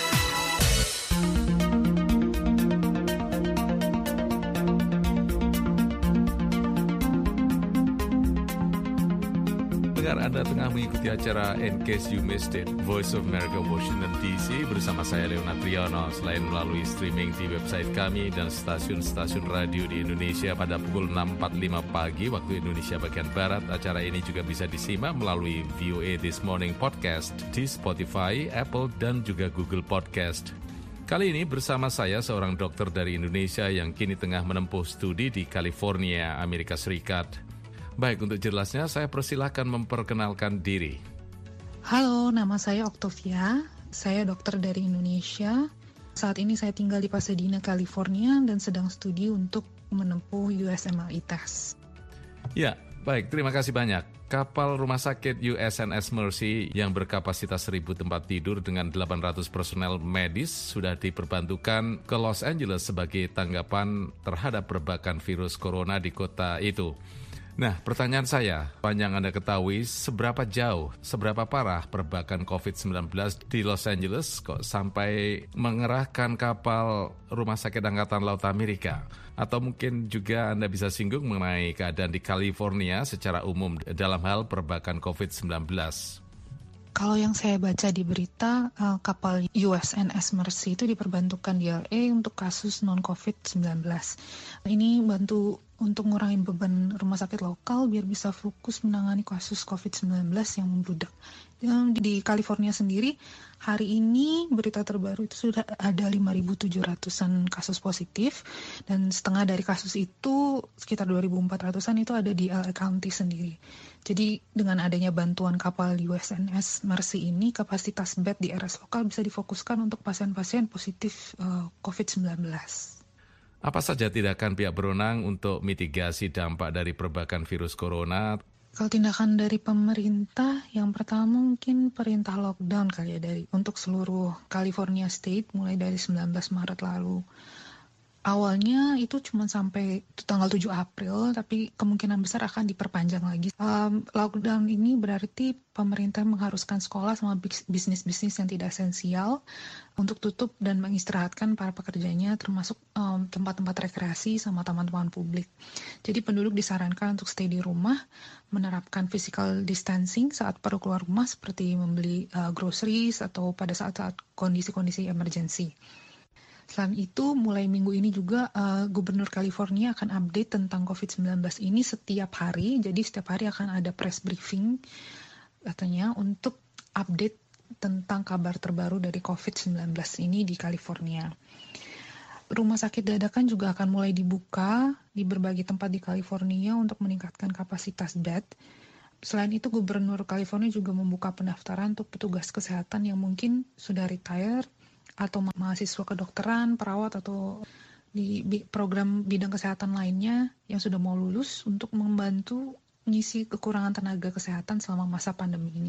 Anda tengah mengikuti acara In Case You Missed It, Voice of America, Washington D C, bersama saya Leonard Triono. Selain melalui streaming di website kami dan stasiun-stasiun radio di Indonesia pada pukul enam empat puluh lima pagi waktu Indonesia bagian Barat, acara ini juga bisa disimak melalui V O A This Morning Podcast di Spotify, Apple, dan juga Google Podcast. Kali ini bersama saya seorang dokter dari Indonesia yang kini tengah menempuh studi di California, Amerika Serikat. Baik, untuk jelasnya saya persilahkan memperkenalkan diri. Halo, nama saya Octavia. Saya dokter dari Indonesia. Saat ini saya tinggal di Pasadena, California dan sedang studi untuk menempuh U S M L I test. Ya, baik. Terima kasih banyak. Kapal rumah sakit U S N S Mercy yang berkapasitas seribu tempat tidur dengan delapan ratus personel medis sudah diperbantukan ke Los Angeles sebagai tanggapan terhadap perbakan virus corona di kota itu. Nah, pertanyaan saya, panjang Anda ketahui seberapa jauh, seberapa parah perbakan covid sembilan belas di Los Angeles kok sampai mengerahkan kapal rumah sakit Angkatan Laut Amerika? Atau mungkin juga Anda bisa singgung mengenai keadaan di California secara umum dalam hal perbakan covid sembilan belas. Kalau yang saya baca di berita, uh, kapal U S N S Mercy itu diperbantukan di L A untuk kasus non-covid sembilan belas. Ini bantu untuk ngurangin beban rumah sakit lokal biar bisa fokus menangani kasus covid sembilan belas yang membludak. Di California sendiri, hari ini berita terbaru itu sudah ada lima ribu tujuh ratusan kasus positif, dan setengah dari kasus itu, sekitar dua ribu empat ratusan itu ada di L A County sendiri. Jadi dengan adanya bantuan kapal U S N S Mercy ini, kapasitas bed di R S lokal bisa difokuskan untuk pasien-pasien positif uh, covid sembilan belas. Apa saja tindakan pihak berwenang untuk mitigasi dampak dari perbakan virus corona? Kalau tindakan dari pemerintah, yang pertama mungkin perintah lockdown kali ya dari untuk seluruh California State mulai dari sembilan belas Maret lalu. Awalnya itu cuma sampai tanggal tujuh April, tapi kemungkinan besar akan diperpanjang lagi. Um, lockdown ini berarti pemerintah mengharuskan sekolah sama bisnis-bisnis yang tidak esensial untuk tutup dan mengistirahatkan para pekerjanya, termasuk um, tempat-tempat rekreasi sama taman-taman publik. Jadi penduduk disarankan untuk stay di rumah, menerapkan physical distancing saat perlu keluar rumah seperti membeli uh, groceries atau pada saat-saat kondisi-kondisi emergency. Selain itu, mulai minggu ini juga uh, Gubernur California akan update tentang covid sembilan belas ini setiap hari. Jadi setiap hari akan ada press briefing katanya untuk update tentang kabar terbaru dari covid sembilan belas ini di California. Rumah sakit dadakan juga akan mulai dibuka di berbagai tempat di California untuk meningkatkan kapasitas bed. Selain itu, Gubernur California juga membuka pendaftaran untuk petugas kesehatan yang mungkin sudah retire atau mahasiswa kedokteran, perawat, atau di program bidang kesehatan lainnya yang sudah mau lulus untuk membantu mengisi kekurangan tenaga kesehatan selama masa pandemi ini.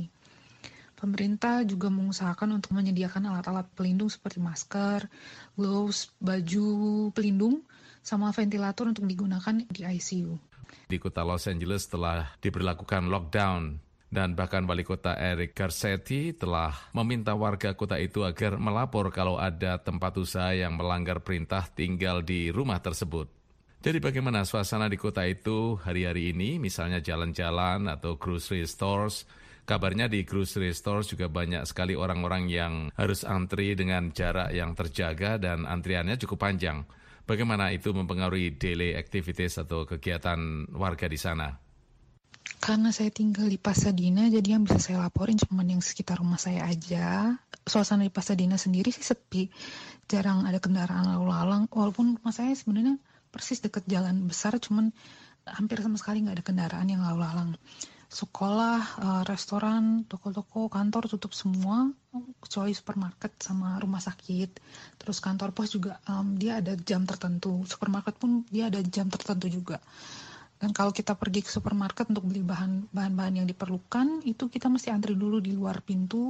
Pemerintah juga mengusahakan untuk menyediakan alat-alat pelindung seperti masker, gloves, baju pelindung, sama ventilator untuk digunakan di I C U. Di kota Los Angeles telah diberlakukan lockdown. Dan bahkan wali kota Eric Garcetti telah meminta warga kota itu agar melapor kalau ada tempat usaha yang melanggar perintah tinggal di rumah tersebut. Jadi bagaimana suasana di kota itu hari-hari ini, misalnya jalan-jalan atau grocery stores? Kabarnya di grocery stores juga banyak sekali orang-orang yang harus antri dengan jarak yang terjaga dan antriannya cukup panjang. Bagaimana itu mempengaruhi daily activities atau kegiatan warga di sana? Karena saya tinggal di Pasadena, jadi yang bisa saya laporin cuma yang sekitar rumah saya aja. Suasana di Pasadena sendiri sih sepi, jarang ada kendaraan lalu lalang. Walaupun rumah saya sebenarnya persis dekat jalan besar, cuman hampir sama sekali nggak ada kendaraan yang lalu lalang. Sekolah, restoran, toko-toko, kantor tutup semua, kecuali supermarket sama rumah sakit. Terus kantor pos juga um, dia ada jam tertentu. Supermarket pun dia ada jam tertentu juga. Dan kalau kita pergi ke supermarket untuk beli bahan, bahan-bahan yang diperlukan, itu kita mesti antri dulu di luar pintu,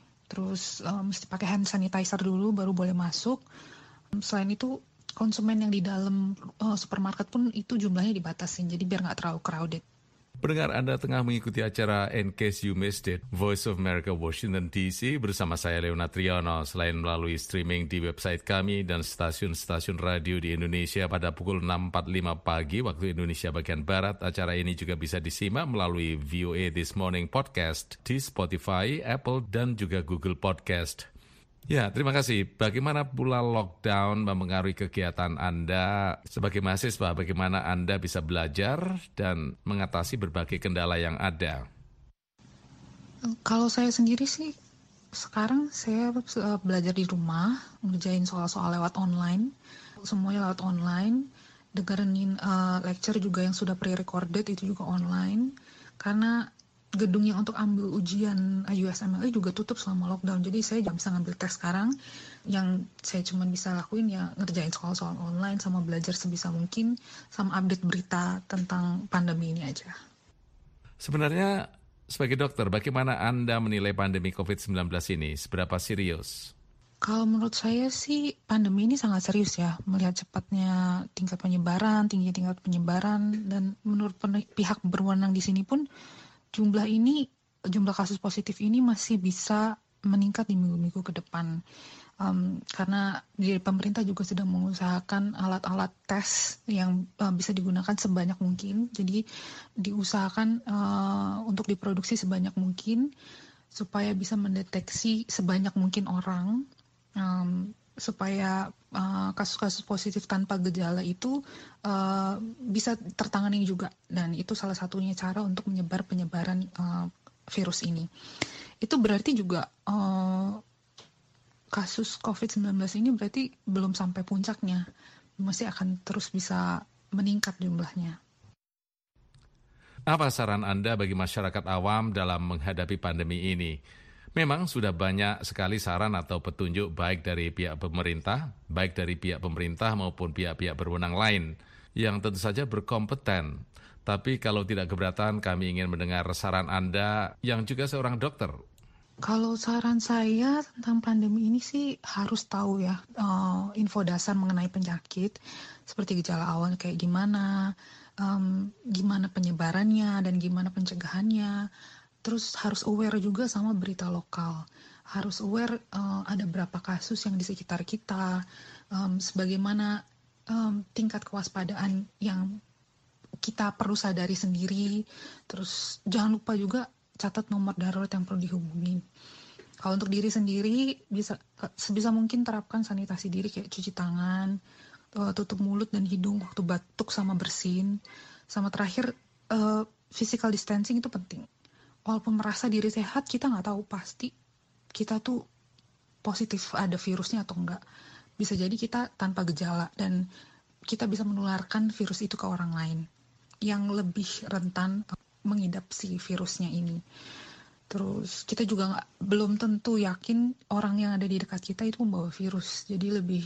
terus um, mesti pakai hand sanitizer dulu baru boleh masuk. Um, selain itu, konsumen yang di dalam uh, supermarket pun itu jumlahnya dibatasin, jadi biar nggak terlalu crowded. Pendengar, Anda tengah mengikuti acara In Case You Missed It, Voice of America, Washington D C, bersama saya Leonard Triono. Selain melalui streaming di website kami dan stasiun-stasiun radio di Indonesia pada pukul enam empat puluh lima pagi waktu Indonesia bagian Barat, acara ini juga bisa disimak melalui V O A This Morning Podcast di Spotify, Apple, dan juga Google Podcast. Ya, terima kasih. Bagaimana pula lockdown mempengaruhi kegiatan Anda sebagai mahasiswa? Bagaimana Anda bisa belajar dan mengatasi berbagai kendala yang ada? Kalau saya sendiri sih, sekarang saya belajar di rumah, ngerjain soal-soal lewat online. Semuanya lewat online. Dengerin uh, lecture juga yang sudah pre-recorded itu juga online. Karena gedung yang untuk ambil ujian U S M L E juga tutup selama lockdown. Jadi saya nggak bisa ngambil tes sekarang. Yang saya cuma bisa lakuin ya ngerjain soal-soal online sama belajar sebisa mungkin sama update berita tentang pandemi ini aja. Sebenarnya sebagai dokter, bagaimana Anda menilai pandemi covid sembilan belas ini? Seberapa serius? Kalau menurut saya sih pandemi ini sangat serius ya. Melihat cepatnya tingkat penyebaran, tinggi tingkat penyebaran, dan menurut pihak berwenang di sini pun jumlah ini, jumlah kasus positif ini masih bisa meningkat di minggu-minggu ke depan. Um, karena di pemerintah juga sedang mengusahakan alat-alat tes yang uh, bisa digunakan sebanyak mungkin. Jadi diusahakan uh, untuk diproduksi sebanyak mungkin supaya bisa mendeteksi sebanyak mungkin orang. Um, supaya uh, kasus-kasus positif tanpa gejala itu uh, bisa tertangani juga, dan itu salah satunya cara untuk menyebar penyebaran uh, virus ini. Itu berarti juga uh, kasus covid sembilan belas ini berarti belum sampai puncaknya, masih akan terus bisa meningkat jumlahnya. Apa saran Anda bagi masyarakat awam dalam menghadapi pandemi ini? Memang sudah banyak sekali saran atau petunjuk baik dari pihak pemerintah, baik dari pihak pemerintah maupun pihak-pihak berwenang lain yang tentu saja berkompeten. Tapi kalau tidak keberatan, kami ingin mendengar saran Anda yang juga seorang dokter. Kalau saran saya tentang pandemi ini sih harus tahu ya uh, info dasar mengenai penyakit, seperti gejala awal kayak gimana, um, gimana penyebarannya dan gimana pencegahannya. Terus harus aware juga sama berita lokal. Harus aware uh, ada berapa kasus yang di sekitar kita, um, sebagaimana um, tingkat kewaspadaan yang kita perlu sadari sendiri. Terus jangan lupa juga catat nomor darurat yang perlu dihubungi. Kalau untuk diri sendiri, bisa sebisa mungkin terapkan sanitasi diri kayak cuci tangan, uh, tutup mulut dan hidung waktu batuk sama bersin. Sama terakhir, uh, physical distancing itu penting. Walaupun merasa diri sehat, kita nggak tahu pasti kita tuh positif ada virusnya atau enggak. Bisa jadi kita tanpa gejala dan kita bisa menularkan virus itu ke orang lain yang lebih rentan mengidap si virusnya ini. Terus kita juga nggak, belum tentu yakin orang yang ada di dekat kita itu membawa virus. Jadi lebih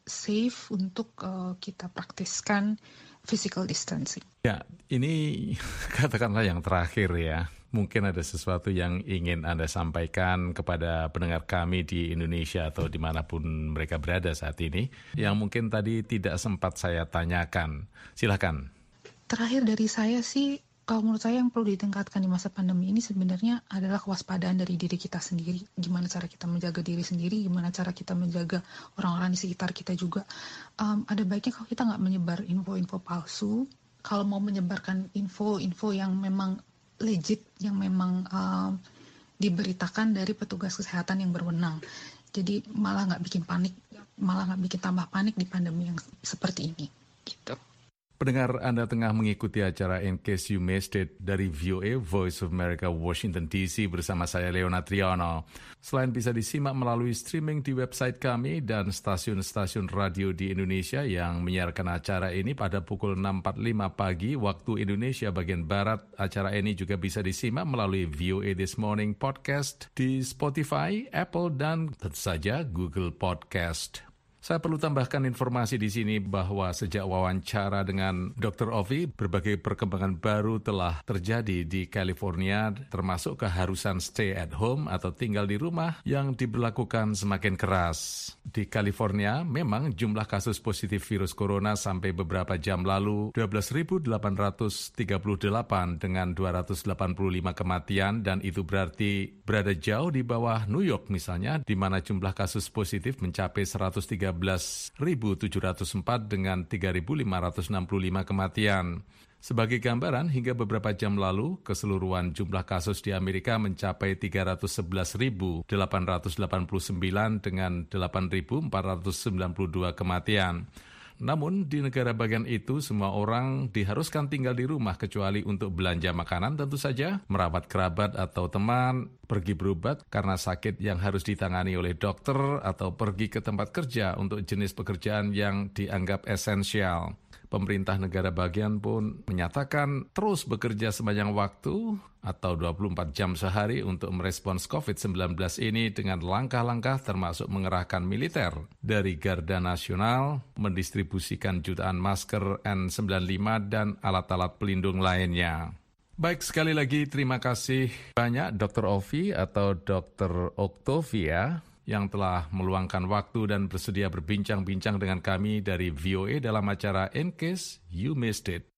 safe untuk uh, kita praktiskan physical distancing. Ya, ini katakanlah yang terakhir ya. Mungkin ada sesuatu yang ingin Anda sampaikan kepada pendengar kami di Indonesia atau dimanapun mereka berada saat ini, yang mungkin tadi tidak sempat saya tanyakan. Silakan. Terakhir dari saya sih, kalau menurut saya yang perlu ditingkatkan di masa pandemi ini sebenarnya adalah kewaspadaan dari diri kita sendiri. Gimana cara kita menjaga diri sendiri, gimana cara kita menjaga orang-orang di sekitar kita juga. Um, ada baiknya kalau kita nggak menyebar info-info palsu. Kalau mau menyebarkan info-info yang memang legit, yang memang um, diberitakan dari petugas kesehatan yang berwenang. Jadi malah nggak bikin panik, malah nggak bikin tambah panik di pandemi yang seperti ini. Gitu. Pendengar, Anda tengah mengikuti acara In Case You Missed It dari V O A, Voice of America, Washington D C bersama saya Leonard Triono. Selain bisa disimak melalui streaming di website kami dan stasiun-stasiun radio di Indonesia yang menyiarkan acara ini pada pukul enam empat puluh lima pagi waktu Indonesia bagian Barat, acara ini juga bisa disimak melalui V O A This Morning Podcast di Spotify, Apple, dan tentu saja Google Podcast. Saya perlu tambahkan informasi di sini bahwa sejak wawancara dengan dokter Ovi, berbagai perkembangan baru telah terjadi di California, termasuk keharusan stay at home atau tinggal di rumah yang diberlakukan semakin keras. Di California, memang jumlah kasus positif virus corona sampai beberapa jam lalu dua belas ribu delapan ratus tiga puluh delapan dengan dua ratus delapan puluh lima kematian, dan itu berarti berada jauh di bawah New York misalnya, di mana jumlah kasus positif mencapai seratus tiga belas ribu tujuh ratus empat dengan tiga ribu lima ratus enam puluh lima kematian. Sebagai gambaran, hingga beberapa jam lalu, keseluruhan jumlah kasus di Amerika mencapai tiga ratus sebelas ribu delapan ratus delapan puluh sembilan dengan delapan ribu empat ratus sembilan puluh dua kematian. Namun, di negara bagian itu, semua orang diharuskan tinggal di rumah kecuali untuk belanja makanan tentu saja, merawat kerabat atau teman, pergi berobat karena sakit yang harus ditangani oleh dokter, atau pergi ke tempat kerja untuk jenis pekerjaan yang dianggap esensial. Pemerintah negara bagian pun menyatakan terus bekerja sepanjang waktu atau dua puluh empat jam sehari untuk merespons covid sembilan belas ini dengan langkah-langkah termasuk mengerahkan militer dari Garda Nasional, mendistribusikan jutaan masker N sembilan puluh lima dan alat-alat pelindung lainnya. Baik, sekali lagi terima kasih banyak dokter Ovi atau dokter Octavia yang telah meluangkan waktu dan bersedia berbincang-bincang dengan kami dari V O A dalam acara In Case You Missed It.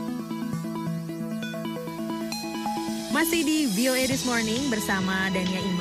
Masih di V O A This Morning bersama Dania Iman, dan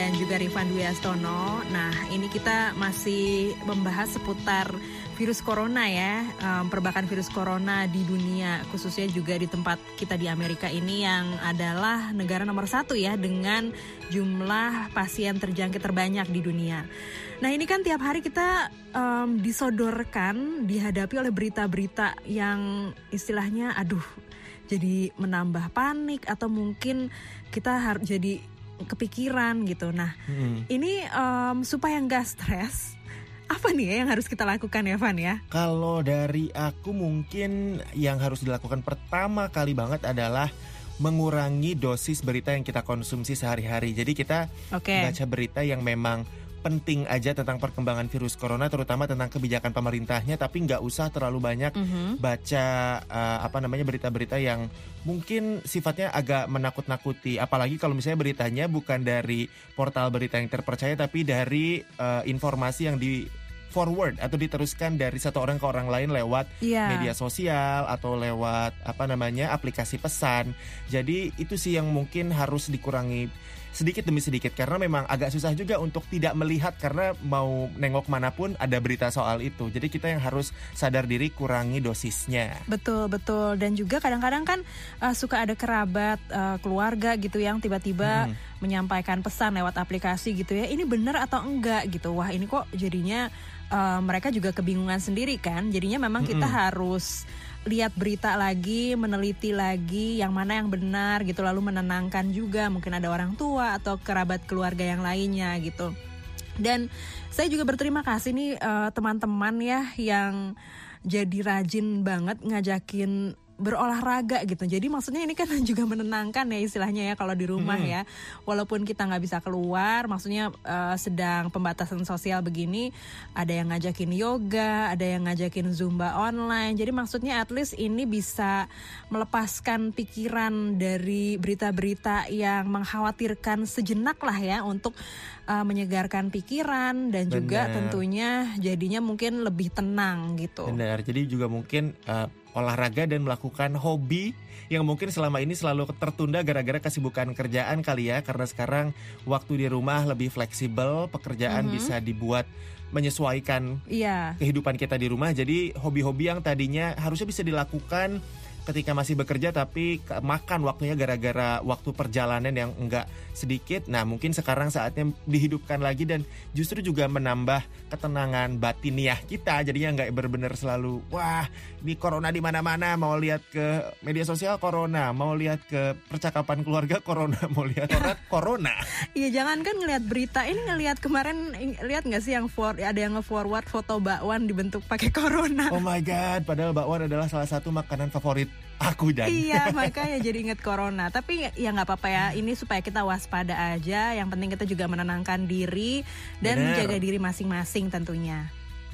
dan juga Rifan Dwi Astono. Nah, ini kita masih membahas seputar virus corona ya, um, perbakan virus corona di dunia, khususnya juga di tempat kita di Amerika ini yang adalah negara nomor satu ya dengan jumlah pasien terjangkit terbanyak di dunia. Nah, ini kan tiap hari kita um, disodorkan, dihadapi oleh berita-berita yang istilahnya aduh jadi menambah panik atau mungkin kita harus jadi kepikiran gitu. Nah, hmm. ini um, supaya nggak stres, apa nih ya yang harus kita lakukan ya Van ya? Kalau dari aku mungkin yang harus dilakukan pertama kali banget adalah mengurangi dosis berita yang kita konsumsi sehari-hari. Jadi kita okay. baca berita yang memang penting aja tentang perkembangan virus corona, terutama tentang kebijakan pemerintahnya, tapi nggak usah terlalu banyak mm-hmm. baca uh, apa namanya berita-berita yang mungkin sifatnya agak menakut-nakuti. Apalagi kalau misalnya beritanya bukan dari portal berita yang terpercaya, tapi dari uh, informasi yang di forward atau diteruskan dari satu orang ke orang lain lewat yeah. media sosial atau lewat apa namanya aplikasi pesan. Jadi itu sih yang mungkin harus dikurangi sedikit demi sedikit, karena memang agak susah juga untuk tidak melihat karena mau nengok manapun ada berita soal itu. Jadi kita yang harus sadar diri kurangi dosisnya. Betul, betul. Dan juga kadang-kadang kan uh, suka ada kerabat, uh, keluarga gitu yang tiba-tiba hmm. menyampaikan pesan lewat aplikasi gitu ya. Ini benar atau enggak gitu. Wah, ini kok jadinya uh, mereka juga kebingungan sendiri kan. Jadinya memang kita hmm. harus lihat berita lagi, meneliti lagi yang mana yang benar gitu, lalu menenangkan juga mungkin ada orang tua atau kerabat keluarga yang lainnya gitu. Dan saya juga berterima kasih nih uh, teman-teman ya yang jadi rajin banget ngajakin berolahraga gitu. Jadi maksudnya ini kan juga menenangkan ya istilahnya ya kalau di rumah hmm. ya. Walaupun kita nggak bisa keluar, maksudnya uh, sedang pembatasan sosial begini, ada yang ngajakin yoga, ada yang ngajakin zumba online. Jadi maksudnya at least ini bisa melepaskan pikiran dari berita-berita yang mengkhawatirkan sejenak lah ya, untuk uh, menyegarkan pikiran dan Bener. juga tentunya jadinya mungkin lebih tenang gitu. Benar. Jadi juga mungkin uh, olahraga dan melakukan hobi yang mungkin selama ini selalu tertunda gara-gara kesibukan kerjaan kali ya, karena sekarang waktu di rumah lebih fleksibel, pekerjaan mm-hmm. bisa dibuat menyesuaikan yeah. kehidupan kita di rumah. Jadi hobi-hobi yang tadinya harusnya bisa dilakukan ketika masih bekerja tapi makan waktunya gara-gara waktu perjalanan yang enggak sedikit. Nah, mungkin sekarang saatnya dihidupkan lagi dan justru juga menambah ketenangan batiniah kita. Jadinya enggak benar-benar selalu wah, ini corona di mana-mana, mau lihat ke media sosial corona, mau lihat ke percakapan keluarga corona, mau lihat orang corona. Iya, jangan kan ngelihat berita ini, ngelihat kemarin lihat enggak sih yang for, ada yang nge-forward foto bakwan dibentuk pakai corona. Oh my god, padahal bakwan adalah salah satu makanan favorit aku dan iya, makanya jadi inget corona. Tapi ya nggak apa-apa ya, ini supaya kita waspada aja. Yang penting kita juga menenangkan diri dan Bener. menjaga diri masing-masing tentunya.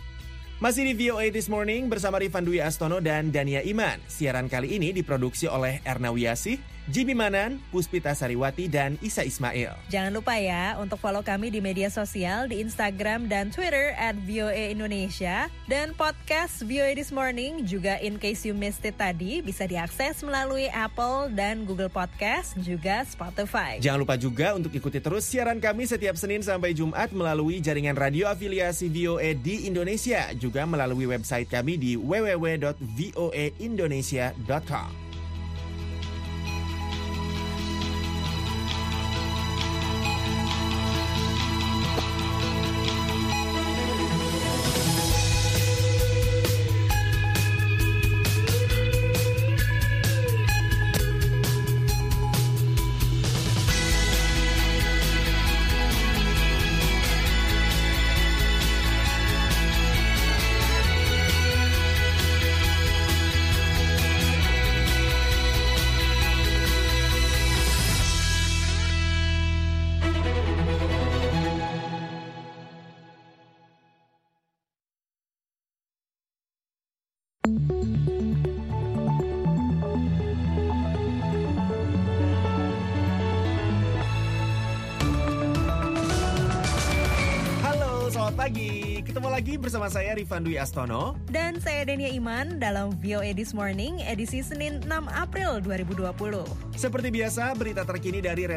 Masih di V O A This Morning bersama Rifan Dwi Astono dan Dania Iman. Siaran kali ini diproduksi oleh Erna Wiyasih, Jimmy Manan, Puspita Sariwati, dan Isa Ismail. Jangan lupa ya untuk follow kami di media sosial di Instagram dan Twitter at V O A Indonesia. Dan podcast V O A This Morning juga in case you missed it tadi bisa diakses melalui Apple dan Google Podcast, juga Spotify. Jangan lupa juga untuk ikuti terus siaran kami setiap Senin sampai Jumat melalui jaringan radio afiliasi V O A di Indonesia, juga melalui website kami di w w w dot voa indonesia dot com. Pagi, ketemu lagi bersama saya Rifan Dwi Astono dan saya Dania Iman dalam V O A This Morning edisi Senin enam April dua ribu dua puluh. Seperti biasa, berita terkini dari